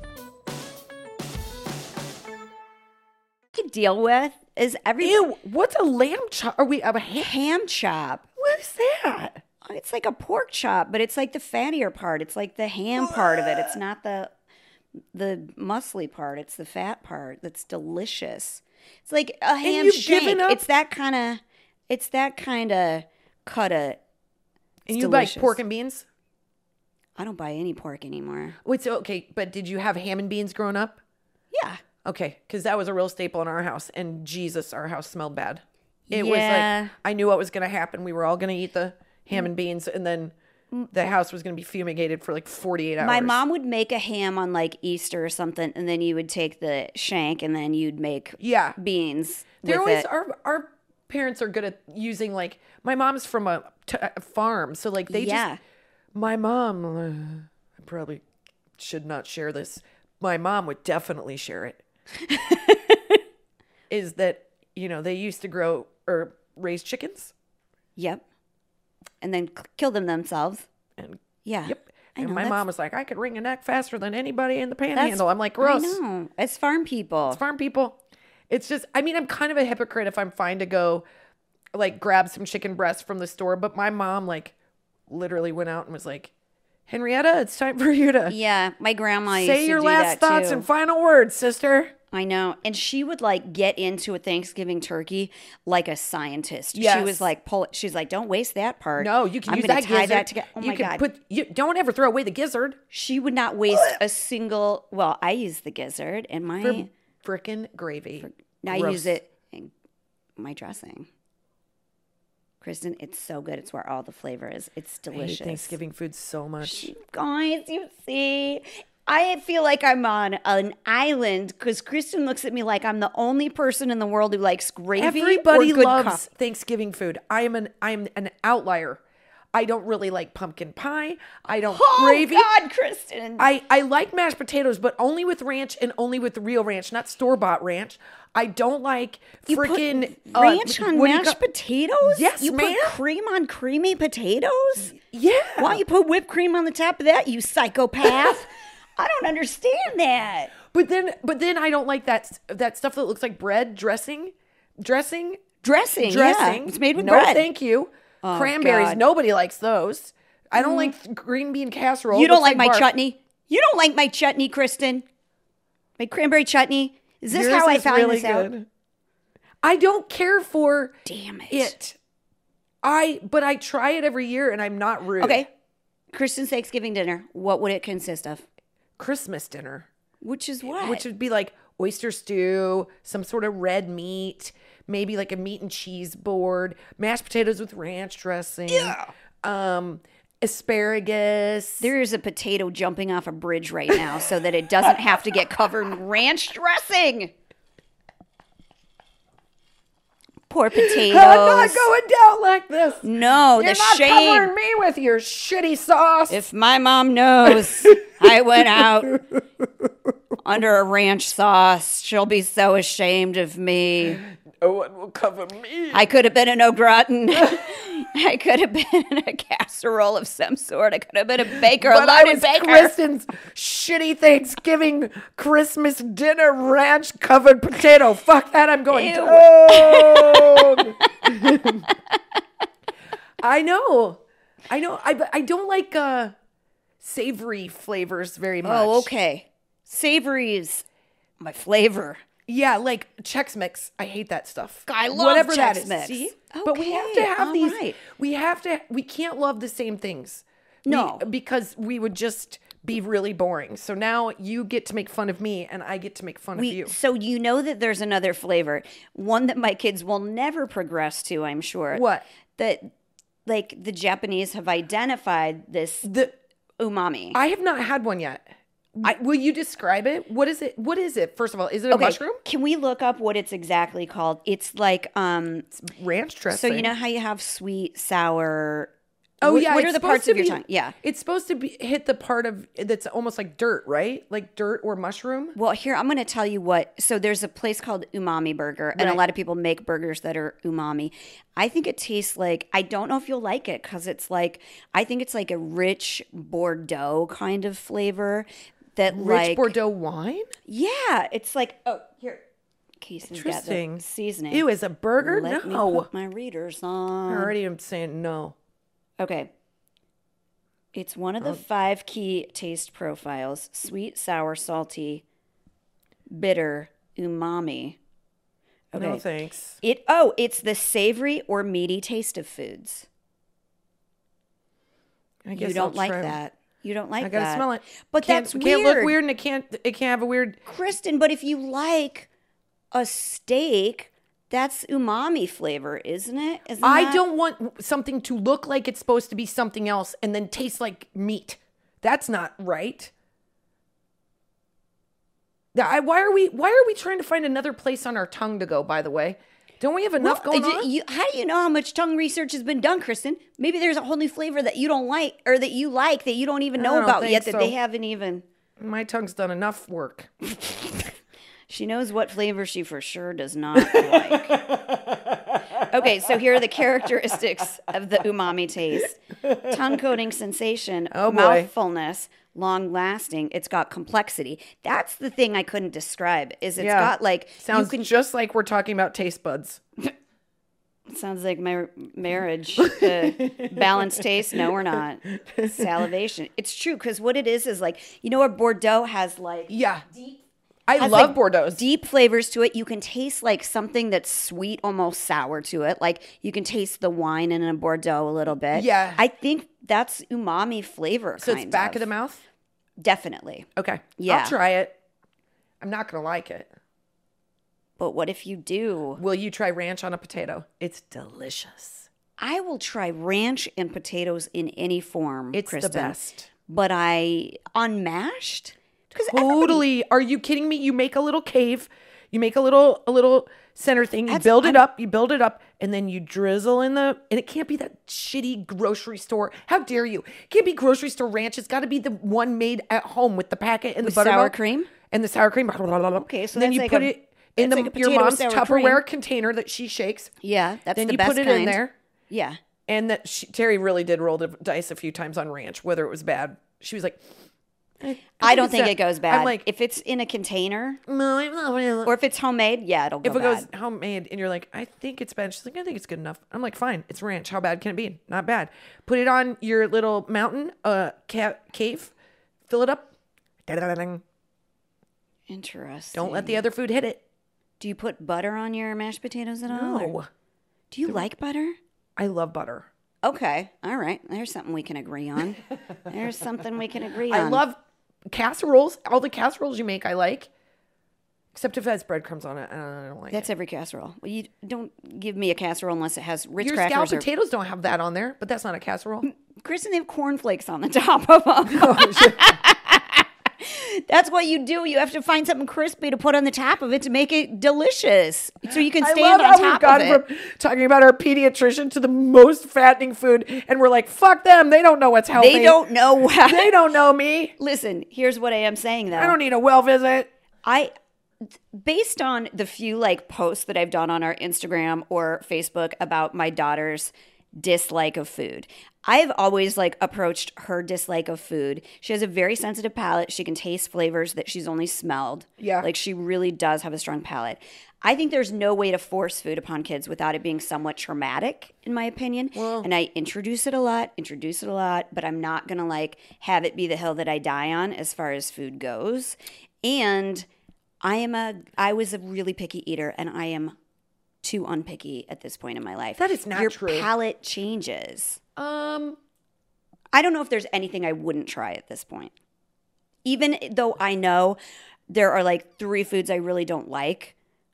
could deal with is every Ew, what's a lamb chop? Are we a ham? ham chop. What is that? It's like a pork chop, but it's like the fattier part. It's like the ham part of it. It's not the the muscly part. It's the fat part. That's delicious. It's like a ham you've shank. given up? It's that kind of. It's that kind of cut of. And you like pork and beans? I don't buy any pork anymore. Wait, so okay, but did you have ham and beans growing up? Yeah. Okay, because that was a real staple in our house, and Jesus, our house smelled bad. It Yeah. was like I knew what was going to happen. We were all going to eat the ham and beans, and then the house was going to be fumigated for like forty-eight hours. My mom would make a ham on like Easter or something, and then you would take the shank, and then you'd make Yeah. beans. They're with always it. our our parents are good at using like my mom's from a, t- a farm, so like they Yeah. just. My mom, uh, I probably should not share this. My mom would definitely share it. Is that you know they used to grow or raise chickens Yep. And then c- kill them themselves. and Yeah. yep. I And know, my that's- mom was like, I could wring a neck faster than anybody in the that's- panhandle. I'm like, gross. I know. It's farm people. It's farm people. It's just, I mean, I'm kind of a hypocrite if I'm fine to go like grab some chicken breast from the store. But my mom like literally went out and was like, Henrietta, it's time for you to Yeah, my grandma used say to your do last that thoughts too. and final words, sister. I know. And she would like get into a Thanksgiving turkey like a scientist. She Yes. was like, pull it. She's like, don't waste that part. No, you can I'm use gonna that tie gizzard. that together. Oh you my can God. put. You don't ever throw away the gizzard. She would not waste a single. Well, I use the gizzard in my. For frickin' gravy. now I Gross. use it in my dressing. Kristen, it's so good. It's where all the flavor is. It's I hate delicious. Thanksgiving food so much. Guys, you see, I feel like I'm on an island because Kristen looks at me like I'm the only person in the world who likes gravy. Everybody or good loves coffee. Thanksgiving food. I am an I am an outlier. I don't really like pumpkin pie. I don't Oh gravy. God, Kristen! I, I like mashed potatoes, but only with ranch and only with real ranch, not store bought ranch. I don't like You put freaking uh, ranch on what do you mashed ca- potatoes? Yes, you ma'am. put cream on creamy potatoes? Yeah. Why don't you put whipped cream on the top of that, you psychopath? I don't understand that. But then, but then I don't like that that stuff that looks like bread dressing, dressing, Dressing, dressing. yeah. It's made with no, bread. thank you. Oh, Cranberries. God. Nobody likes those. I don't like green bean casserole. You don't Looks like my barf. chutney? You don't like my chutney, Kristen? My cranberry chutney? Is this Yours how I is found really this out? good. I don't care for Damn it. it. I but I try it every year, and I'm not rude. Okay. Kristen's Thanksgiving dinner, what would it consist of? Christmas dinner, Which is what? which would be like oyster stew, some sort of red meat, maybe like a meat and cheese board, mashed potatoes with ranch dressing, Yeah. um, asparagus. There is a potato jumping off a bridge right now so that it doesn't have to get covered in ranch dressing. Poor potatoes. I'm not going down like this. No, You're the not shame. covering me with your shitty sauce. If my mom knows I went out under a ranch sauce, she'll be so ashamed of me. no one will cover me. I could have been an au gratin. I could have been in a casserole of some sort. I could have been a baker, a But I loaded was baker. Kristen's shitty Thanksgiving Christmas dinner ranch covered potato. Fuck that! I'm going Ew. down. I know, I know. I but I don't like uh, savory flavors very much. Oh, okay. Savory is my flavor. Yeah, like Chex Mix. I hate that stuff. I love Whatever that Chex is. Mix. See? But we have Okay, to have all these. right. We have to. We can't love the same things. We- No. because we would just be really boring. So now you get to make fun of me, and I get to make fun We, of you. so you know that there's another flavor, one that my kids will never progress to, I'm sure. What? That, like, the Japanese have identified this The umami. I have not had one yet. I, will you describe it? What is it? What is it? First of all, is it a okay, mushroom? can we look up what it's exactly called? It's like, um, Ranch so dressing. you know how you have sweet, sour. Oh what, yeah. What it's are the supposed parts to of your be- tongue? Yeah. It's supposed to be hit the part of that's almost like dirt, right? Like dirt or mushroom. Well, here, I'm going to tell you what. So there's a place called Umami Burger, and a Right. lot of people make burgers that are umami. I think it tastes like, I don't know if you'll like it because it's like, I think it's like a rich Bordeaux kind of flavor that Rich like. Bordeaux wine. Yeah. It's like, oh, here. Casey's got the Interesting. seasoning. Ew, is a burger? Let me No. put my readers on. I already am saying no. Okay. It's one of the Oh. five key taste profiles: sweet, sour, salty, bitter, umami. Okay. No thanks. It oh, it's the savory or meaty taste of foods. I guess You don't I'll like try. that. You don't like I gotta that. smell it. But can't, that's can't weird. look weird, and it can't. It can't have a weird. Kristen, but if you like a steak, that's umami flavor, isn't it? Isn't I that- don't want something to look like it's supposed to be something else and then taste like meat. That's not right. Yeah, I, why are we? Why are we trying to find another place on our tongue to go? By the way, don't we have enough Well, going d- on? you- how do you know how much tongue research has been done, Kristen? Maybe there's a whole new flavor that you don't like, or that you like that you don't even I know don't about think yet that so. they haven't even. My tongue's done enough work. She knows what flavor she for sure does not like. Okay, so here are the characteristics of the umami taste: tongue coating sensation, Oh, boy. mouthfulness, long lasting. It's got complexity. That's the thing I couldn't describe. Is it's Yeah. got like Sounds you can. just like we're talking about taste buds. Sounds like my marriage. Uh, balanced taste? No, we're not. Salivation. It's true because what it is is like, you know, where Bordeaux has like Yeah, deep, I has, love like, Bordeaux. deep flavors to it. You can taste like something that's sweet, almost sour to it. Like you can taste the wine in a Bordeaux a little bit. Yeah. I think that's umami flavor. So kind it's back of the mouth. Definitely. Okay, Yeah. I'll try it. I'm not gonna like it. But what if you do? Will you try ranch on a potato? It's delicious. I will try ranch and potatoes in any form. It's Kristen. the best. But I unmashed. Because everybody- Totally. Are you kidding me? You make a little cave. You make a little a little center thing. You That's- build it I'm- up. You build it up, and then you drizzle in the. And it can't be that shitty grocery store. How dare you? It can't be grocery store ranch. It's got to be the one made at home with the packet and With the buttermilk sour cream? and the sour cream. Okay, so and then that's you like put a- it in the, that's like a your potato mom's sour Tupperware cream. container that she shakes. Yeah, that's Then the you best put it kind. in there. Yeah. And that she, Terry really did roll the dice a few times on ranch, whether it was bad. She was like, I don't it's think a- it goes bad. I'm like, if it's in a container no, I'm not really- or if it's homemade, yeah, it'll go if it bad. goes homemade and you're like, I think it's bad. She's like, I think it's good enough. I'm like, fine, it's ranch. How bad can it be? Not bad. Put it on your little mountain, uh, ca- cave, fill it up. Da-da-da-ding. Interesting. Don't let the other food hit it. Do you put butter on your mashed potatoes at all? or- No, Do you like butter? I love butter. Okay. All right. There's something we can agree on. There's something we can agree on. I love casseroles. All the casseroles you make, I like. Except if it has breadcrumbs on it. I don't like That's it. every casserole. Well, you don't give me a casserole unless it has Ritz Your crackers scalloped or potatoes don't have that on there, but that's not a casserole. Kristen, they have cornflakes on the top of them. Oh, That's what you do. You have to find something crispy to put on the top of it to make it delicious, so you can I stand love on how we've top of gone it. from talking about our pediatrician to the most fattening food, and we're like, fuck them. They don't know what's healthy. They don't know what. They don't know me. Listen, here's what I am saying though. I don't need a well visit. I, based on the few like posts that I've done on our Instagram or Facebook about my daughter's dislike of food, I've always like approached her dislike of food. She has a very sensitive palate. She can taste flavors that she's only smelled. Yeah. Like she really does have a strong palate. I think there's no way to force food upon kids without it being somewhat traumatic, in my opinion. Well- and I introduce it a lot, introduce it a lot, but I'm not going to like have it be the hill that I die on as far as food goes. And I am a, I was a really picky eater, and I am too unpicky at this point in my life. That is not Your true. palate changes. Um, I don't know if there's anything I wouldn't try at this point. Even though I know there are like three foods I really don't like.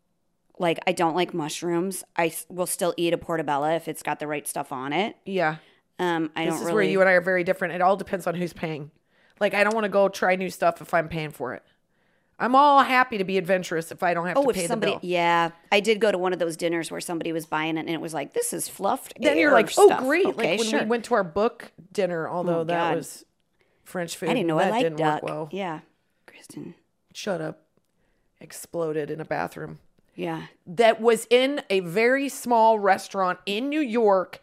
Like I don't like mushrooms. I s- will still eat a portobello if it's got the right stuff on it. yeah. Um, I This don't is really. where you and I are very different. It all depends on who's paying. Like, I don't want to go try new stuff if I'm paying for it. I'm all happy to be adventurous if I don't have Oh, to if pay somebody, the bill. yeah, I did go to one of those dinners where somebody was buying it, and it was like, "This is fluffed." Then you're air like, oh, stuff." great. Okay, like when sure. we went to our book dinner, although Oh, that God. was French food. I didn't know that I liked didn't duck. work well. Yeah, Kristen. Shut up. Exploded in a bathroom. Yeah, That was in a very small restaurant in New York.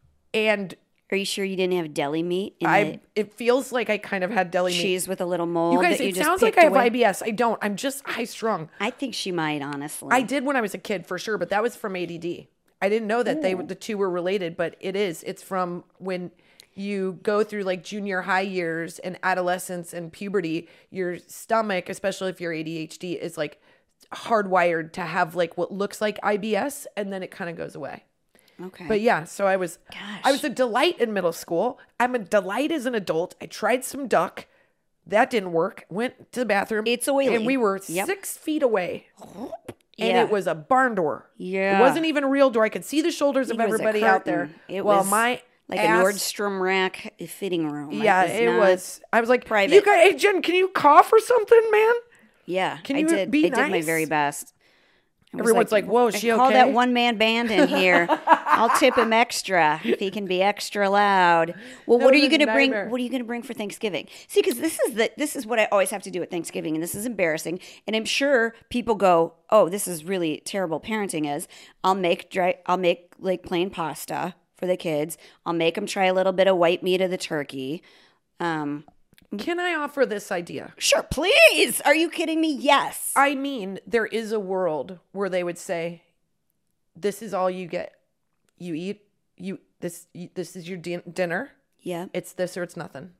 And are you sure you didn't have deli meat in I the it feels like I kind of had deli meat. cheese with a little mold? You guys, that you it just sounds like picked I have away? I B S. I don't. I'm just high strung. I think she might, honestly. I did when I was a kid for sure, but that was from A D D. I didn't know that they the two were related, but it is. It's from when you go through like junior high years and adolescence and puberty, your stomach, especially if you're A D H D, is like hardwired to have like what looks like I B S, and then it kind of goes away. Okay. But yeah, so I was Gosh. I was a delight in middle school. I'm a delight as an adult. I tried some duck. That didn't work. Went to the bathroom. It's oily. And we were Yep. six feet away. And Yeah. it was a barn door. Yeah. It wasn't even a real door. I could see the shoulders of It was a everybody out there. curtain. It well, was my like ass, a Nordstrom rack fitting room. Yeah, it it not- was. I was like, private. you guys, hey, Jen, can you cough or something, man? Yeah, Can I you did. be I did my nice? very best. I was Everyone's like, whoa, is I she call okay? that one man band in here. I'll tip him extra if he can be extra loud. Well, That what are was you a going to bring? nightmare. What are you going to bring for Thanksgiving? See, because this is the this is what I always have to do at Thanksgiving, and this is embarrassing. And I'm sure people go, "Oh, this is really terrible parenting." Is I'll make dry, I'll make like plain pasta for the kids. I'll make them try a little bit of white meat of the turkey. Um, Can I offer this idea? sure, please. Are you kidding me? Yes. I mean, there is a world where they would say, "This is all you get. You eat. You this. You, this is your din- dinner. yeah. It's this or it's nothing."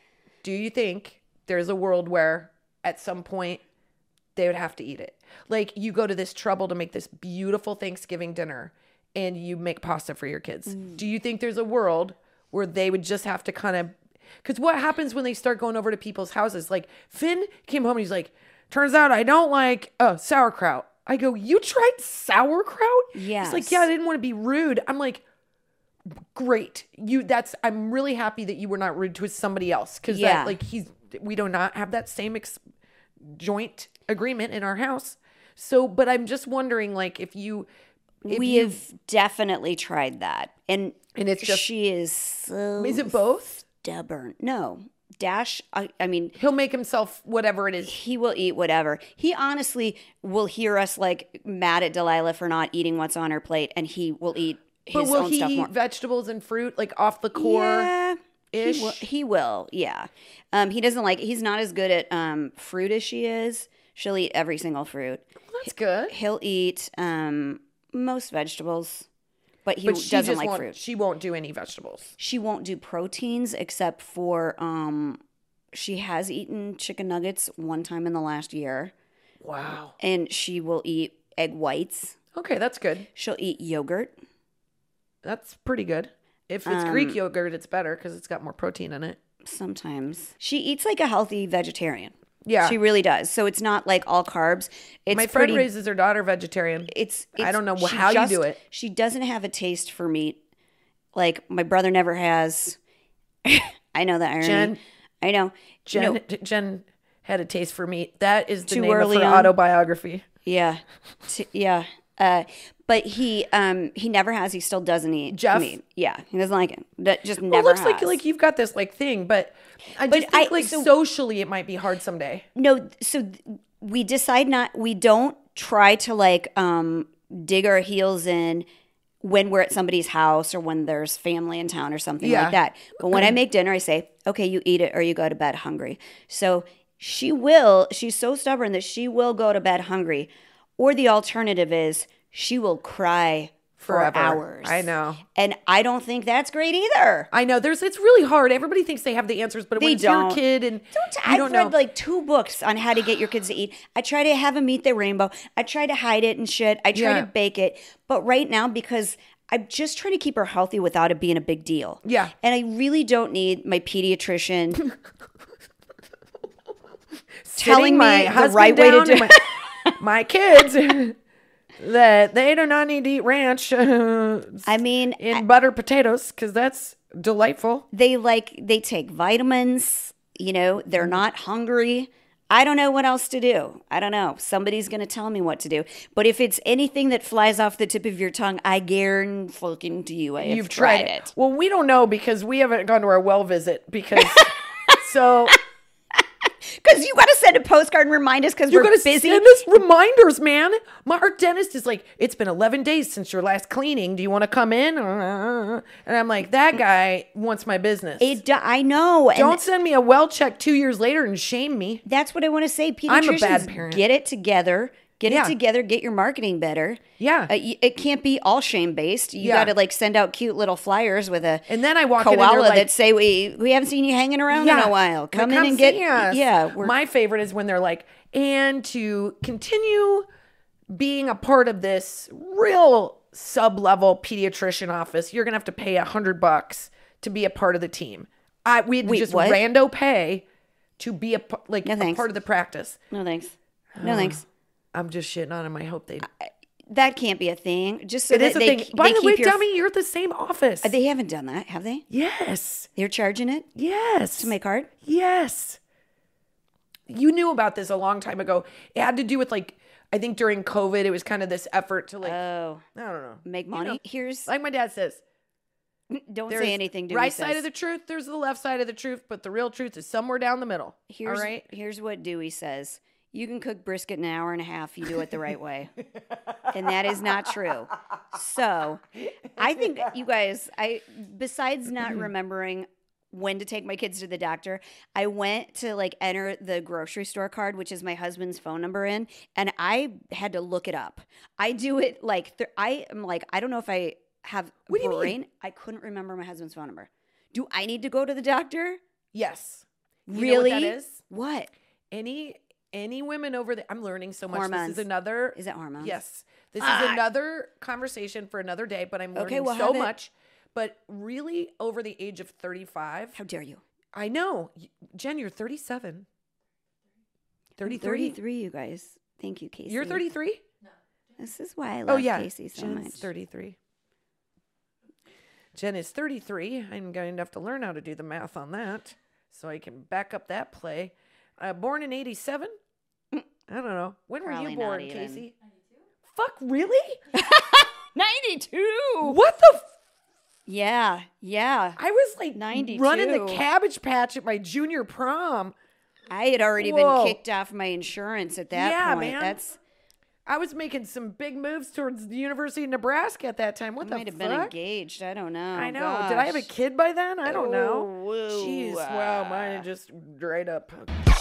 Do you think there's a world where at some point they would have to eat it? Like you go to this trouble to make this beautiful Thanksgiving dinner, and you make pasta for your kids. Do you think there's a world where they would just have to kind of? Because what happens when they start going over to people's houses? Like Finn came home and he's like, "Turns out I don't like uh, sauerkraut." I go, "You tried sauerkraut?" Yes. He's like, "Yeah, I didn't want to be rude." I'm like, "Great, you. That's. I'm really happy that you were not rude to somebody else because Yeah. that like he's. We do not have that same ex- joint agreement in our house. So, but I'm just wondering, like, if you, if we you, have definitely tried that, and And it's just- she is so is it both? stubborn. No, Dash. I, I mean, He'll make himself whatever it is. he will eat whatever. He honestly will hear us like mad at Delilah for not eating what's on her plate, and he will eat his But will own he stuff eat more. vegetables and fruit like off the core? Yeah, ish. He will, he will, yeah. Um, he doesn't like. He's not as good at um, fruit as she is. She'll eat every single fruit. That's good. He'll eat um, most vegetables, but he But she doesn't just like won't, fruit. She won't do any vegetables. She won't do proteins except for um, she has eaten chicken nuggets one time in the last year, Wow. and she will eat egg whites. Okay, that's good. She'll eat yogurt. That's pretty good. If it's Um, Greek yogurt, it's better because it's got more protein in it. Sometimes she eats like a healthy vegetarian. Yeah. She really does. So it's not like all carbs. It's My friend pretty. raises her daughter vegetarian. it's, I it's- don't know she how you just- do it. She doesn't have a taste for meat. Like my brother never has. I know that irony. Jen- I know. Jen, No, Jen had a taste for meat. That is the Too name early of her on? autobiography. yeah, T- yeah. Uh, but he um he never has. He still doesn't eat Jeff? meat. Yeah, he doesn't like it. That just Well, never. it looks like has. like you've got this like thing, but I But just think I- like so- socially it might be hard someday. No, so th- we decide not. We don't try to like um dig our heels in when we're at somebody's house or when there's family in town or something Yeah. like that. But when I make dinner, I say, "Okay, you eat it or you go to bed hungry." So she will. She's so stubborn that she will go to bed hungry, or the alternative is she will cry Forever. for hours. I know. and I don't think that's great either. I know there's it's really hard. Everybody thinks they have the answers, but when They it's your don't. kid and Don't, you I've don't read know. like two books on how to get your kids to eat. I try to have them eat their rainbow. I try to hide it and shit. I try Yeah. to bake it. But right now, because I'm just trying to keep her healthy without it being a big deal. Yeah. And I really don't need my pediatrician telling my me the husband right way to down do and it. my, my kids that they do not need to eat ranch uh, I mean, in butter potatoes because that's delightful. they like, they take vitamins, you know, they're Mm-hmm. not hungry. I don't know what else to do. I don't know. Somebody's going to tell me what to do. But if it's anything that flies off the tip of your tongue, I guarantee fucking to you, I have You've tried, tried it. Well, we don't know because we haven't gone to our well visit because so Because you got to send a postcard and remind us because you we're gotta busy. send us reminders, man. My our dentist is like, it's been eleven days since your last cleaning. Do you want to come in? And I'm like, that guy wants my business. It, do- I know. And Don't send me a well check two years later and shame me. that's what I want to say. I'm a bad Pediatricians, parent. get it together. Get Yeah. it together. Get your marketing better. Yeah. Uh, y- it can't be all shame based. You Yeah. got to like send out cute little flyers with a And then I walk in and they're koala like- that say we we haven't seen you hanging around in a while. Like, Come in and get see us. yeah. We're, My favorite is when they're like, and to continue being a part of this real sub-level pediatrician office, you're gonna have to pay a hundred bucks to be a part of the team. I we had to Wait, just what? rando pay to be a pa- like No, a thanks. part of the practice. no thanks. No thanks. I'm just shitting on him. I hope they. That can't be a thing. Just so It that is a they, thing. By they the keep way, your, dummy, you're at the same office. They haven't done that, have they? yes. They're charging it Yes. to my card. Yes. You knew about this a long time ago. It had to do with like, I think during COVID, it was kind of this effort to like, Oh, I don't know. make You money. know, Here's like my dad says, don't there's say anything. Dewey right says. side of the truth, there's the left side of the truth, but the real truth is somewhere down the middle. Here's all right. here's what Dewey says. You can cook brisket in an hour and a half. You do it the right way, and that is not true. So, I think you guys. I besides not remembering when to take my kids to the doctor, I went to like enter the grocery store card, which is my husband's phone number in, and I had to look it up. I do it like th- I am like I don't know if I have What do you mean? brain. I couldn't remember my husband's phone number. Do I need to go to the doctor? Yes. You know Really? what that is? What? Any any women over there? I'm learning so much. Hormones. This is another. Is it hormones? Yes. This Ah. is another conversation for another day, but I'm learning Okay, we'll so have it. much. But really, over the age of thirty-five, How dare you? I know. Y- Jen, you're thirty-seven. I'm thirty-three? thirty-three, you guys. Thank you, Casey. You're thirty-three? This is why I love Oh, yeah. Casey so Jen's much. thirty-three. Jen is thirty-three. I'm going to have to learn how to do the math on that so I can back up that play. Uh, born in eighty-seven? I don't know. When were Probably you not born, even. Casey? Fuck, really? ninety-two. What the? F- Yeah, yeah. I was like ninety-two. running the Cabbage Patch at my junior prom. I had already Whoa. been kicked off my insurance at that Yeah, point. man. That's I was making some big moves towards the University of Nebraska at that time. What I the might have fuck? been engaged. I don't know. I know. Did I have a Gosh. kid by then? I don't know. Oh, whoa. Jeez, wow, mine just dried up.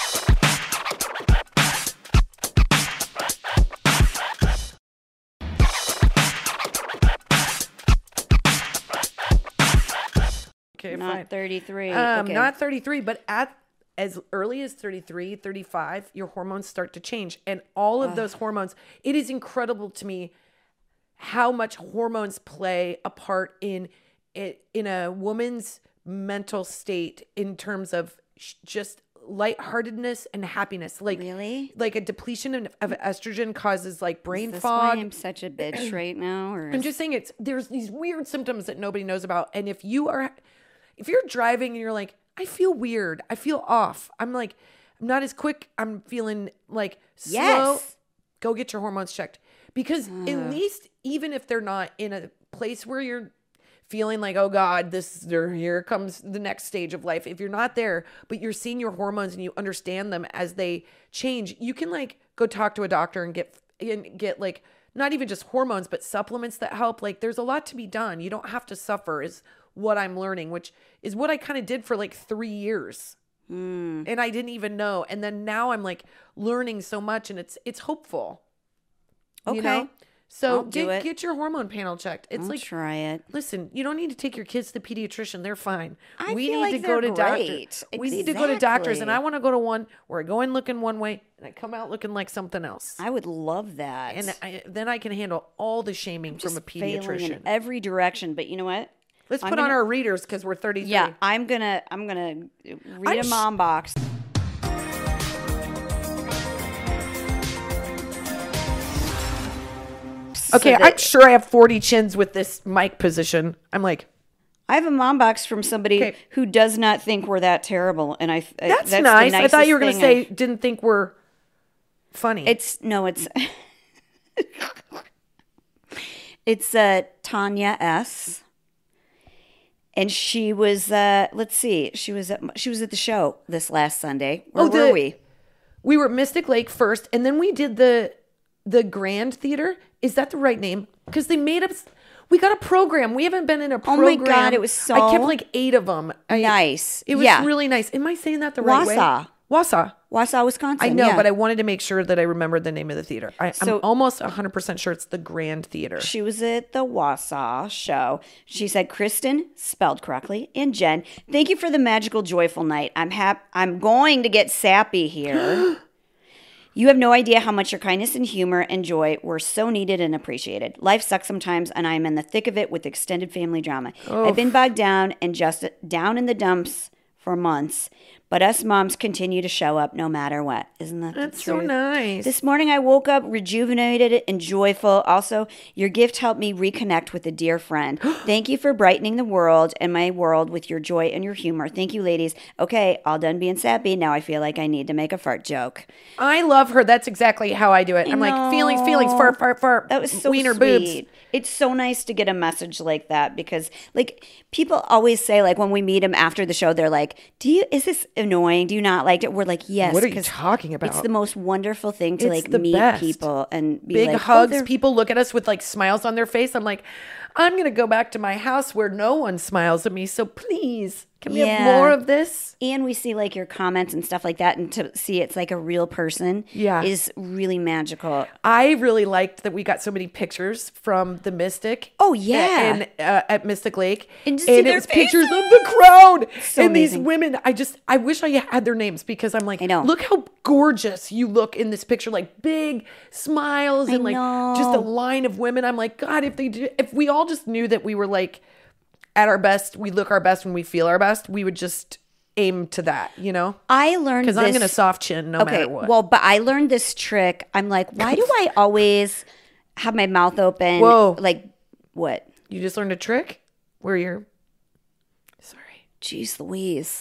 Okay, Not fine. thirty-three. Um, okay. Not thirty-three, but at as early as thirty-three, thirty-five, your hormones start to change. And all of those hormones, it is incredible to me how much hormones play a part in it in a woman's mental state in terms of sh- just lightheartedness and happiness. Like Really? like a depletion of, of estrogen causes like brain Is this fog. why I'm such a bitch right now? Or I'm is- just saying it's there's these weird symptoms that nobody knows about. And if you are if you're driving and you're like, I feel weird, I feel off, I'm like, I'm not as quick, I'm feeling like slow, Yes. go get your hormones checked. Because at least even if they're not in a place where you're feeling like, oh God, this there here comes the next stage of life. If you're not there, but you're seeing your hormones and you understand them as they change, you can like go talk to a doctor and get and get like not even just hormones, but supplements that help. Like there's a lot to be done. You don't have to suffer is what I'm learning, which is what I kind of did for like three years. Mm. And I didn't even know. And then now I'm like learning so much and it's it's hopeful. You Okay. know? So I'll do get, it. get your hormone panel checked. It's I'll like try it. listen, you don't need to take your kids to the pediatrician. They're fine. I we feel need like to go they're to doctors. great. We need to go to doctors. And Exactly. I want to go to one where I go in looking one way and I come out looking like something else. I would love that. and I, then I can handle all the shaming from a Just failing pediatrician. in every direction. But you know what? Let's I'm put on gonna- our readers because we're thirty-three. Yeah, I'm gonna I'm gonna read I'm a sh- mom box. Okay, So I'm that- sure I have forty chins with this mic position. I'm like, I have a mom box from somebody Okay. who does not think we're that terrible, and I I- that's, the nice. I thought you were going to nicest say didn't think we're funny. I've- it's no, it's it's uh, Tanya S. And she was uh, let's see, she was at she was at the show this last Sunday. Where Oh, were the- we? we were at Mystic Lake first, and then we did the the Grand Theater. Is that the right name? Because they made us. We got a program. We haven't been in a Oh my program. God, it was so I kept like eight of them. I, Nice. It was Yeah. really nice. Am I saying that the right way? Wausau. Wausau. Wausau, Wisconsin. I know, yeah. but I wanted to make sure that I remembered the name of the theater. I, So- I'm almost one hundred percent sure it's the Grand Theater. She was at the Wausau show. She said, Kristen, spelled correctly, and Jen, thank you for the magical, joyful night. I'm hap- I'm going to get sappy here. You have no idea how much your kindness and humor and joy were so needed and appreciated. Life sucks sometimes, and I'm in the thick of it with extended family drama. I've been bogged down and just down in the dumps for months, but us moms continue to show up no matter what. Isn't that the That's so truth? nice. This morning I woke up rejuvenated and joyful. Also, your gift helped me reconnect with a dear friend. Thank you for brightening the world and my world with your joy and your humor. Thank you, ladies. Okay, all done being sappy. Now I feel like I need to make a fart joke. I love her. That's exactly how I do it. I'm like feelings, feelings, fart, fart, fart. That was so wiener sweet. boobs. It's so nice to get a message like that because, like, people always say, like, when we meet them after the show, they're like, "Do you? Is this annoying? Do you not like it?" We're like, "Yes." What are you 'cause talking about? It's the most wonderful thing to It's like the meet best. people and be Big like, hugs. Oh, they're- People look at us with like smiles on their face. I'm like, I'm gonna go back to my house where no one smiles at me. So please, can we Yeah. have more of this? and we see like your comments and stuff like that, and to see it's like a real person, Yeah. is really magical. I really liked that we got so many pictures from the Mystic. Oh, yeah. and uh, at Mystic Lake, And to see it their was pictures of the crowd So and these amazing. women. I just, I wish I had their names because I'm like, I know. look how gorgeous you look in this picture, like big smiles I and like just a know. line of women. I'm like, God, if they, do, if we all just knew that we were like at our best, we look our best when we feel our best, we would just aim to that, you know? I learned Because this. I'm gonna soft chin no okay, matter what. well, but I learned this trick. I'm like, why do I always have my mouth open? Whoa. Like, what? You just learned a trick where you're sorry. Jeez Louise. Sorry.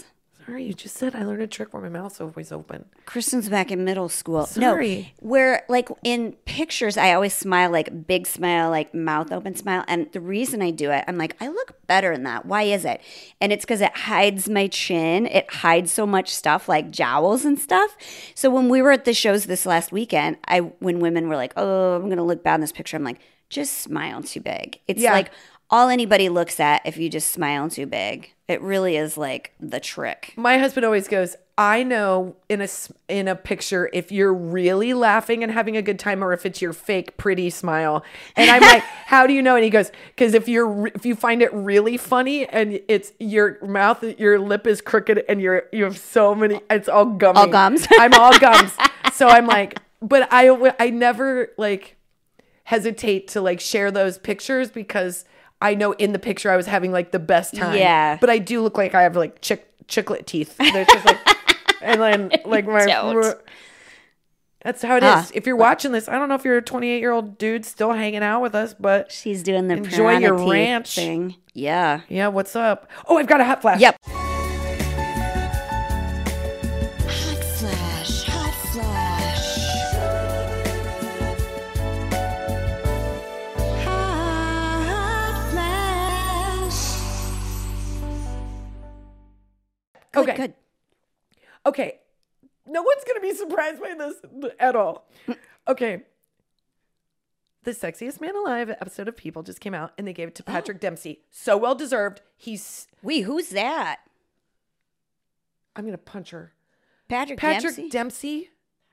Sorry, you just said I learned a trick where my mouth's always open. Kristen's back in middle school. Sorry. No, where like in pictures, I always smile, like big smile, like mouth open smile. And the reason I do it, I'm like, I look better in that. Why is it? And it's because it hides my chin. It hides so much stuff like jowls and stuff. So when we were at the shows this last weekend, I when women were like, oh, I'm going to look bad in this picture, I'm like, just smile too big. It's Yeah. like all anybody looks at if you just smile too big. It really is like the trick. My husband always goes, I know in a, s- in a picture if you're really laughing and having a good time or if it's your fake pretty smile. And I'm like, how do you know? And he goes, because if you're re- if you find it really funny and it's your mouth, your lip is crooked and you're you have so many, it's all gummy. All gums. I'm all gums. So I'm like, but I I never like hesitate to like share those pictures because I know in the picture I was having like the best time. Yeah. But I do look like I have like chick chiclet teeth. They're just like, and then like my. Don't. That's how it is. Ah. If you're watching this, I don't know if you're a twenty-eight year old dude still hanging out with us, but She's doing the enjoy piranha your teeth ranch thing. Yeah. Yeah, what's up? Oh, I've got a hot flash. Yep. Hot flash, hot flash. Hot flash. Good, Okay. good. Okay. No one's going to be surprised by this at all. Okay. The Sexiest Man Alive episode of People just came out and they gave it to Patrick Dempsey. So well deserved. He's, Wait, who's that? I'm going to punch her. Patrick, Patrick Dempsey? Dempsey.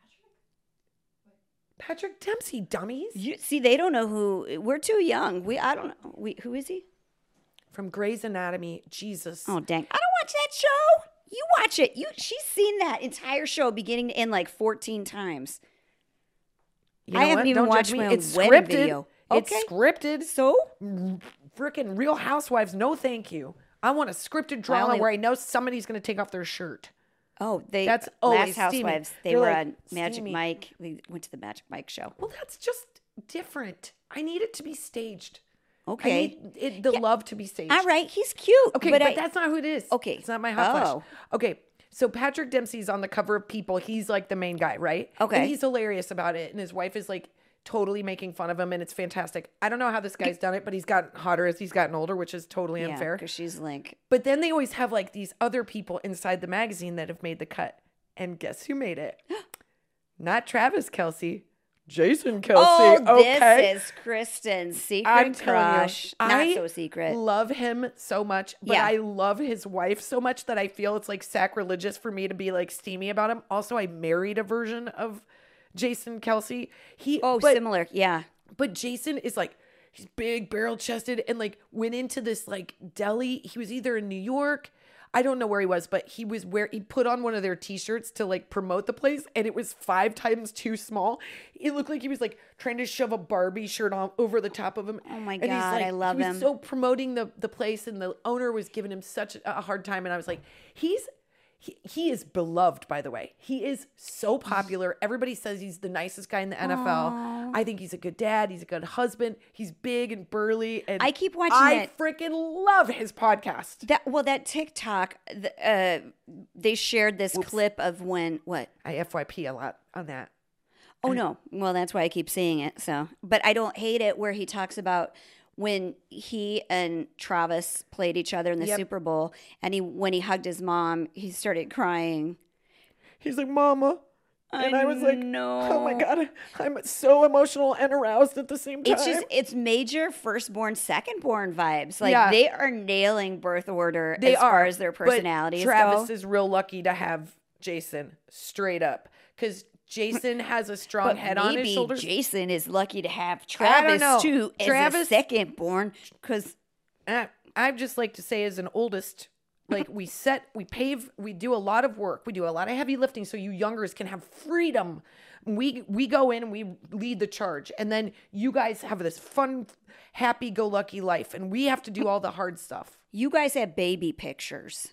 Patrick Dempsey, dummies. You, see, they don't know who. We're too young. We, I don't know. We, who is he? From Grey's Anatomy. Jesus. Oh, dang. I don't watch that show. You watch it. You, she's seen that entire show beginning to end like fourteen times. You I know haven't what? even Don't judge watched me. my own It's wedding scripted. video. It's Okay. scripted. So? Freaking Real Housewives, no thank you. I want a scripted drama only- where I know somebody's going to take off their shirt. Oh, they. That's Last always steamy. Housewives. They They're were like, on Magic steamy. Mike. We went to the Magic Mike show. Well, that's just different. I need it to be staged. Okay. I need it, the love to be staged. All right. He's cute. Okay, but, but, I, that's not who it is. Okay. It's not my hot Oh. flash. Okay. So Patrick Dempsey's on the cover of People. He's like the main guy, right? Okay. And he's hilarious about it. And his wife is like totally making fun of him and it's fantastic. I don't know how this guy's done it, but he's gotten hotter as he's gotten older, which is totally yeah, unfair. because she's like, But then they always have like these other people inside the magazine that have made the cut. And guess who made it? Not Travis Kelce, Jason Kelce. oh, okay. this is Kristen's secret I'm telling crush. you, Not I so secret. love him so much, but Yeah. I love his wife so much that I feel it's like sacrilegious for me to be like steamy about him. Also, I married a version of Jason Kelce. He oh, but, similar. Yeah. but Jason is like he's big, barrel chested, and like went into this like deli. He was either in New York. I don't know where he was, but he was where he put on one of their t-shirts to like promote the place and it was five times too small. It looked like he was like trying to shove a Barbie shirt on over the top of him. Oh my And he's, God, like- I love he was him. so promoting the, the place and the owner was giving him such a hard time. And I was like, he's, he, he is beloved, by the way. He is so popular. Everybody says he's the nicest guy in the N F L. I think he's a good dad. He's a good husband. He's big and burly. And I keep watching I it. freaking love his podcast. That well, that TikTok, the, uh, they shared this clip of when what? I F Y P a lot on that. Oh no, well that's why I keep seeing it. So, but I don't hate it where he talks about when he and Travis played each other in the Yep. Super Bowl, and he when he hugged his mom, he started crying. He's like, Mama. And I, I was like, know. oh my God, I'm so emotional and aroused at the same time. It's just it's major firstborn, secondborn vibes. Like Yeah. they are nailing birth order they as are, far as their but personalities Travis go. is real lucky to have Jason straight up because Jason has a strong But head on his maybe shoulders. Jason is lucky to have I don't Travis know. too as Travis- a second born because I, I just like to say, as an oldest, like we set, we pave, we do a lot of work, we do a lot of heavy lifting, so you youngers can have freedom. We we go in and we lead the charge, and then you guys have this fun, happy-go-lucky life, and we have to do all the hard stuff. you guys have baby pictures.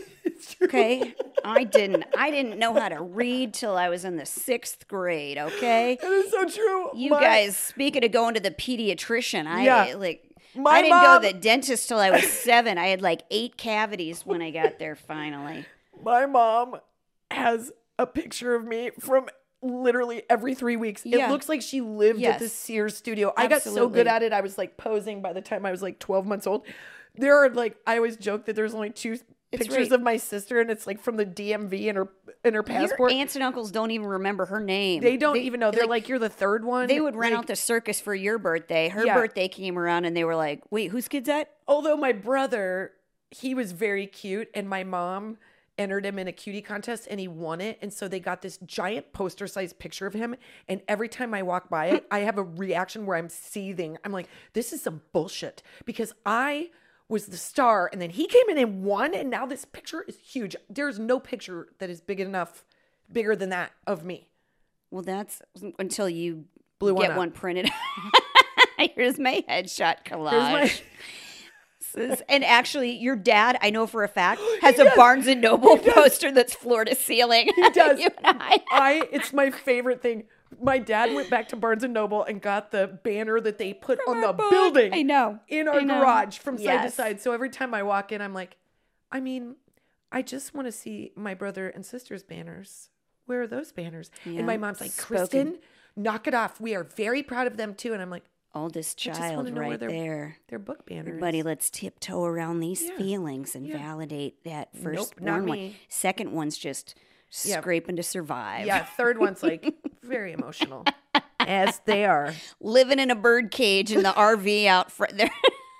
Okay, I didn't. I didn't know how to read till I was in the sixth grade. Okay, That is so true. you My- guys. Speaking of going to the pediatrician, I Yeah. like. My I didn't mom- go to the dentist till I was seven. I had like eight cavities when I got there finally. My mom has a picture of me from literally every three weeks. Yeah. It looks like she lived Yes. at the Sears studio. I got so Absolutely. good at it. I was like posing by the time I was like twelve months old. There are like, I always joke that there's only two It's pictures right. of my sister, and it's like from the D M V and her in her passport. Your aunts and uncles don't even remember her name. They don't even know. They're like, you're the third one. They would rent Like, out the circus for your birthday. Her Yeah. birthday came around and they were like, wait, whose kid's that? Although my brother, he was very cute, and my mom entered him in a cutie contest and he won it. And so they got this giant poster sized picture of him. And every time I walk by it, I have a reaction where I'm seething. I'm like, this is some bullshit, because I was the star and then he came in and won. And now this picture is huge. There's no picture that is big enough, bigger than that of me. Well, that's until you Blew one get up. one printed. Here's my headshot collage. Here's my- This is- and actually, your dad, I know for a fact, has a does. Barnes and Noble poster that's floor to ceiling. He does. You and I. I it's my favorite thing. My dad went back to Barnes and Noble and got the banner that they put on our the book. building. I know. In our I know. garage from side to Yes. side. So every time I walk in, I'm like, I mean, I just want to see my brother and sister's banners. Where are those banners? Yeah. And my mom's like, Spoken. Kristen, knock it off. We are very proud of them too. And I'm like, Oldest I just wanna child know where right they're- there. they're book banners. Everybody, let's tiptoe around these Yeah. feelings and Yeah. validate that first Nope, not born one. me. Second one's just Yeah. scraping to survive. Yeah, third one's like very emotional. As they are. Living in a bird cage in the R V out front there.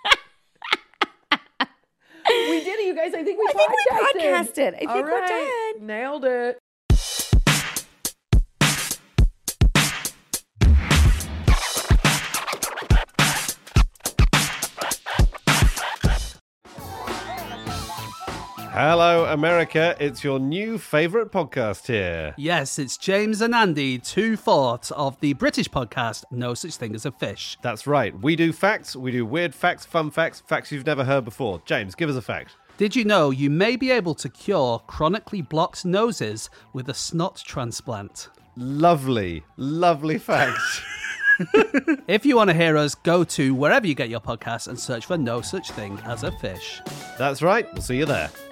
We did it, you guys. I think we I think we podcasted. podcasted. I think All we're right. done. Nailed it. Hello, America. It's your new favourite podcast here. Yes, it's James and Andy, two-fourths of the British podcast No Such Thing as a Fish. That's right. We do facts, we do weird facts, fun facts, facts you've never heard before. James, give us a fact. Did you know you may be able to cure chronically blocked noses with a snot transplant? Lovely, lovely fact. If you want to hear us, go to wherever you get your podcasts and search for No Such Thing as a Fish. That's right. We'll see you there.